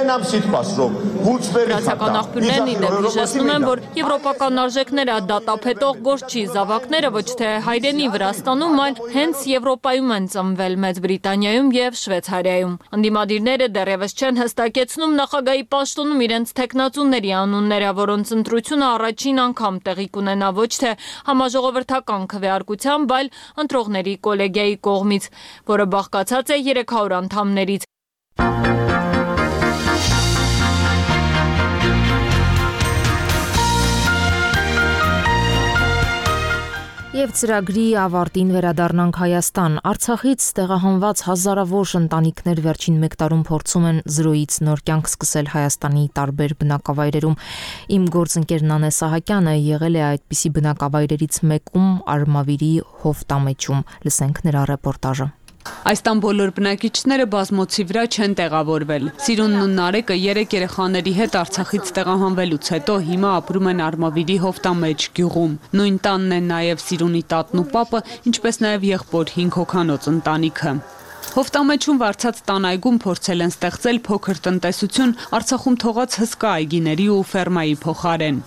Ֆրանսիական աղբյուրներն ի դեպ հիշեցնում են, որ եվրոպական արժեքները դատապետող գործչի զավակները ոչ թե հայրենի Վրաստանում, այլ հենց Եվրոպայում են ծնվել Մեծ Բրիտանիայում եւ Շվեյցարիայում։ Ընդդիմադիրները դեռևս չեն հստակեցնում նախագահի պաշտոնում իրենց թեկնածուների անունները, որոնց ընտրությունը առաջին անգամ տեղի կունենա ոչ թե համաժողովրդական քվեարկությամբ, այլ ընտրողների կոլեգիայի կողմից, որը բաղկացած է երեք հարյուր անդամներից։ Եվ ծրագրի ավարտին վերադառնանք Հայաստան։ Արցախից տեղահանված հազարավոր ընտանիքներ վերջին մեկ տարում փորձում են զրոյից նոր կյանք սկսել Հայաստանի տարբեր բնակավայրերում։ Իմ գործընկեր Նանե Սահակյանը եղել է այդպիսի բնակավայրերից մեկում Արմավիրի Հովտամեջում։ Լսենք նրա ռեպորտաժը։ Այս տան բոլոր բնակիչները բազմոցի վրա չեն տեղավորվել։ Սիրունն ու Նարեկը երեք երեխաների հետ Արցախից տեղահանվելուց հետո հիմա ապրում են Արմավիրի Հովտամեջ գյուղում։ Նույն տանն են նաև Սիրունի տատն ու պապը, ինչպես նաև եղբոր հինգ հոգանոց ընտանիքը։ Հովտամեջում վարձած տան այգում փորձել են ստեղծել փոքր տնտեսություն Արցախում թողած հսկա այգիների ու ֆերմայի փոխարեն։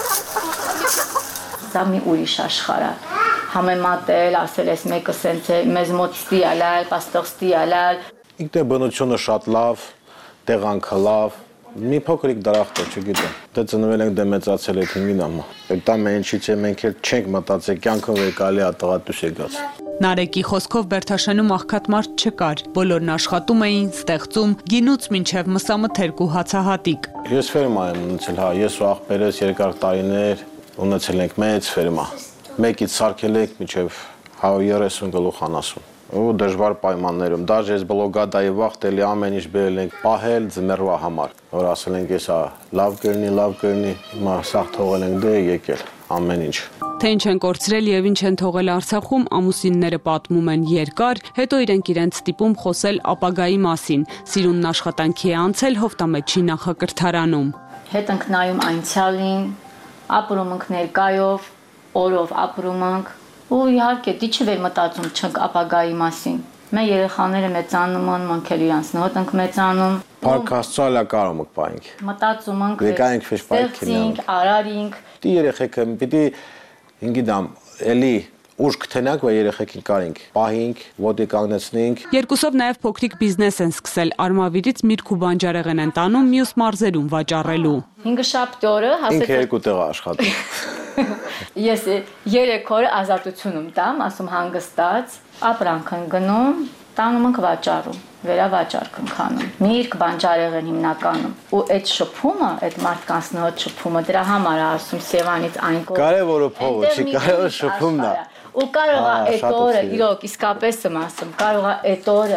Դա մի ուրիշ աշխարհ է։ Համեմատել, ասել ես մեկը սենց է, մեզ մոտ ստիալալ, պաստող ստիալալ։ Ինքնաբնությունը շատ լավ, տեղանքը լավ, մի փոքրիկ դրախտ է, չգիտեմ։ Դե ծնվել ենք, դե մեծացել եք ինքին ամա։ Այդ ամենից է մենք էլ չենք մտածել, կյանքով եկալի է տղա դուս եկած։ Նարեկի խոսքով Բերդաշենում աղքատ մարդ չկար, բոլորն աշխատում էին, ստեղծում, գինուց մինչև մսամթերք ու հացահատիկ։ Ես ֆերմա եմ ունեցել, հա, ես ու աղբերս երկար տարիներ ունեցել ենք մեծ ֆերմա։ Մեկից սարքել ենք մինչև հարյուր երեսուն գլուխ անասուն։ Ու դժվար պայմաններում, դաժե ես բլոգադայի վաղտ էլի ամեն ինչ բերել ենք պահել ձմեռվա համար, որ ասել ենք եսա լավ կերնի, լավ կերնի, հիմա սաղ թողել ենք դե եկել, ամեն ինչ։ Թե ինչ են կորցրել եւ ինչ են թողել Արցախում, ամուսինները պատմում են երկար, հետո իրենք իրենց ստիպում խոսել ապագայի մասին։ Սիրունն աշխատանքի է անցել Հովտամեջի նախակրթարանում։ Հետ ենք նայում անցյալին, ապրում ենք ներկայով, օրով ապրում ենք ու իհարկե դի չի վեր մտածում չենք ապագայի մասին։ Մեր երեխաները մեծանում են, մենք էլ իրանց նոտ ենք մեծանում։ Փառք Աստծո, ալա կարող ենք պահենք։ Մտածում ենք, եկայինք ֆեշպայքին, արարինք։ Դի երեխեքը պիտի ինգիդամ էլի ուժ կթենանք, որ երեխեքին կարինք, պահինք, ոտի կանգնեցնենք։ Երկուսով նաև փոքրիկ բիզնես են սկսել։ Արմավիրից միրգ ու բանջարեղեն են տանում մյուս մարզերում վաճառելու։ Հինգշաբթի օրը հասել ինքը երկու տեղ աշխատում։ Ես երեք օր ազատությունում տամ, ասում հանգստած, ապրանք են գնում, տանում ենք վաճառում, վերավաճառք ենք անում։ Միրգ, բանջարեղեն հիմնականում։ Ու այդ շփումը, այդ մարդկանց նոր շփումը, դրա համար է ասում Սևանից այն կողմ։ Կարևորը փողը չի, կարևորը շփումն է։ Ու կարող է այդ օրը, իրոք իսկապես եմ ասում, կարող է այդ օրը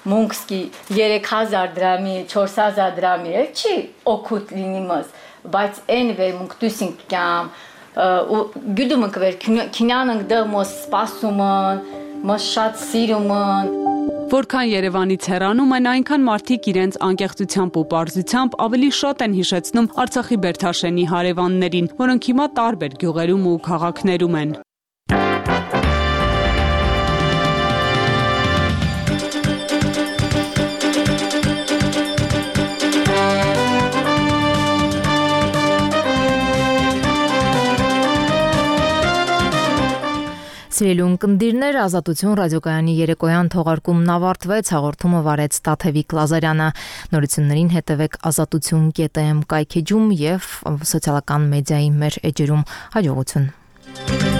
մունքսկի երեք հազար դրամի, չորս հազար դրամի էլ չի օգուտ լինի մս, բայց այն վերմունք դուսինք կամ ու գյուդումը կվեր քինյանն դը մոս սպասումն, մոս շատ սիրումն Որքան Երևանից հեռանում են, այնքան մարդիկ իրենց անկեղծությամբ ու պարզությամբ ավելի շատ են հիշեցնում Արցախի Բերթաշենի հարևաններին, որոնք հիմա տարբեր գյուղերում ու քաղաքներում են։ Սիրելի ունկնդիրներ, Ազատություն ռադիոկայանի երեկոյան թողարկումն ավարտվեց, հաղորդումը վարեց Տաթևիկ Լազարյանը։ Նորություններին հետևեք ազատություն կետ էմ կայքեջում եւ սոցիալական մեդիայի մեր էջերում։ Հաջողություն։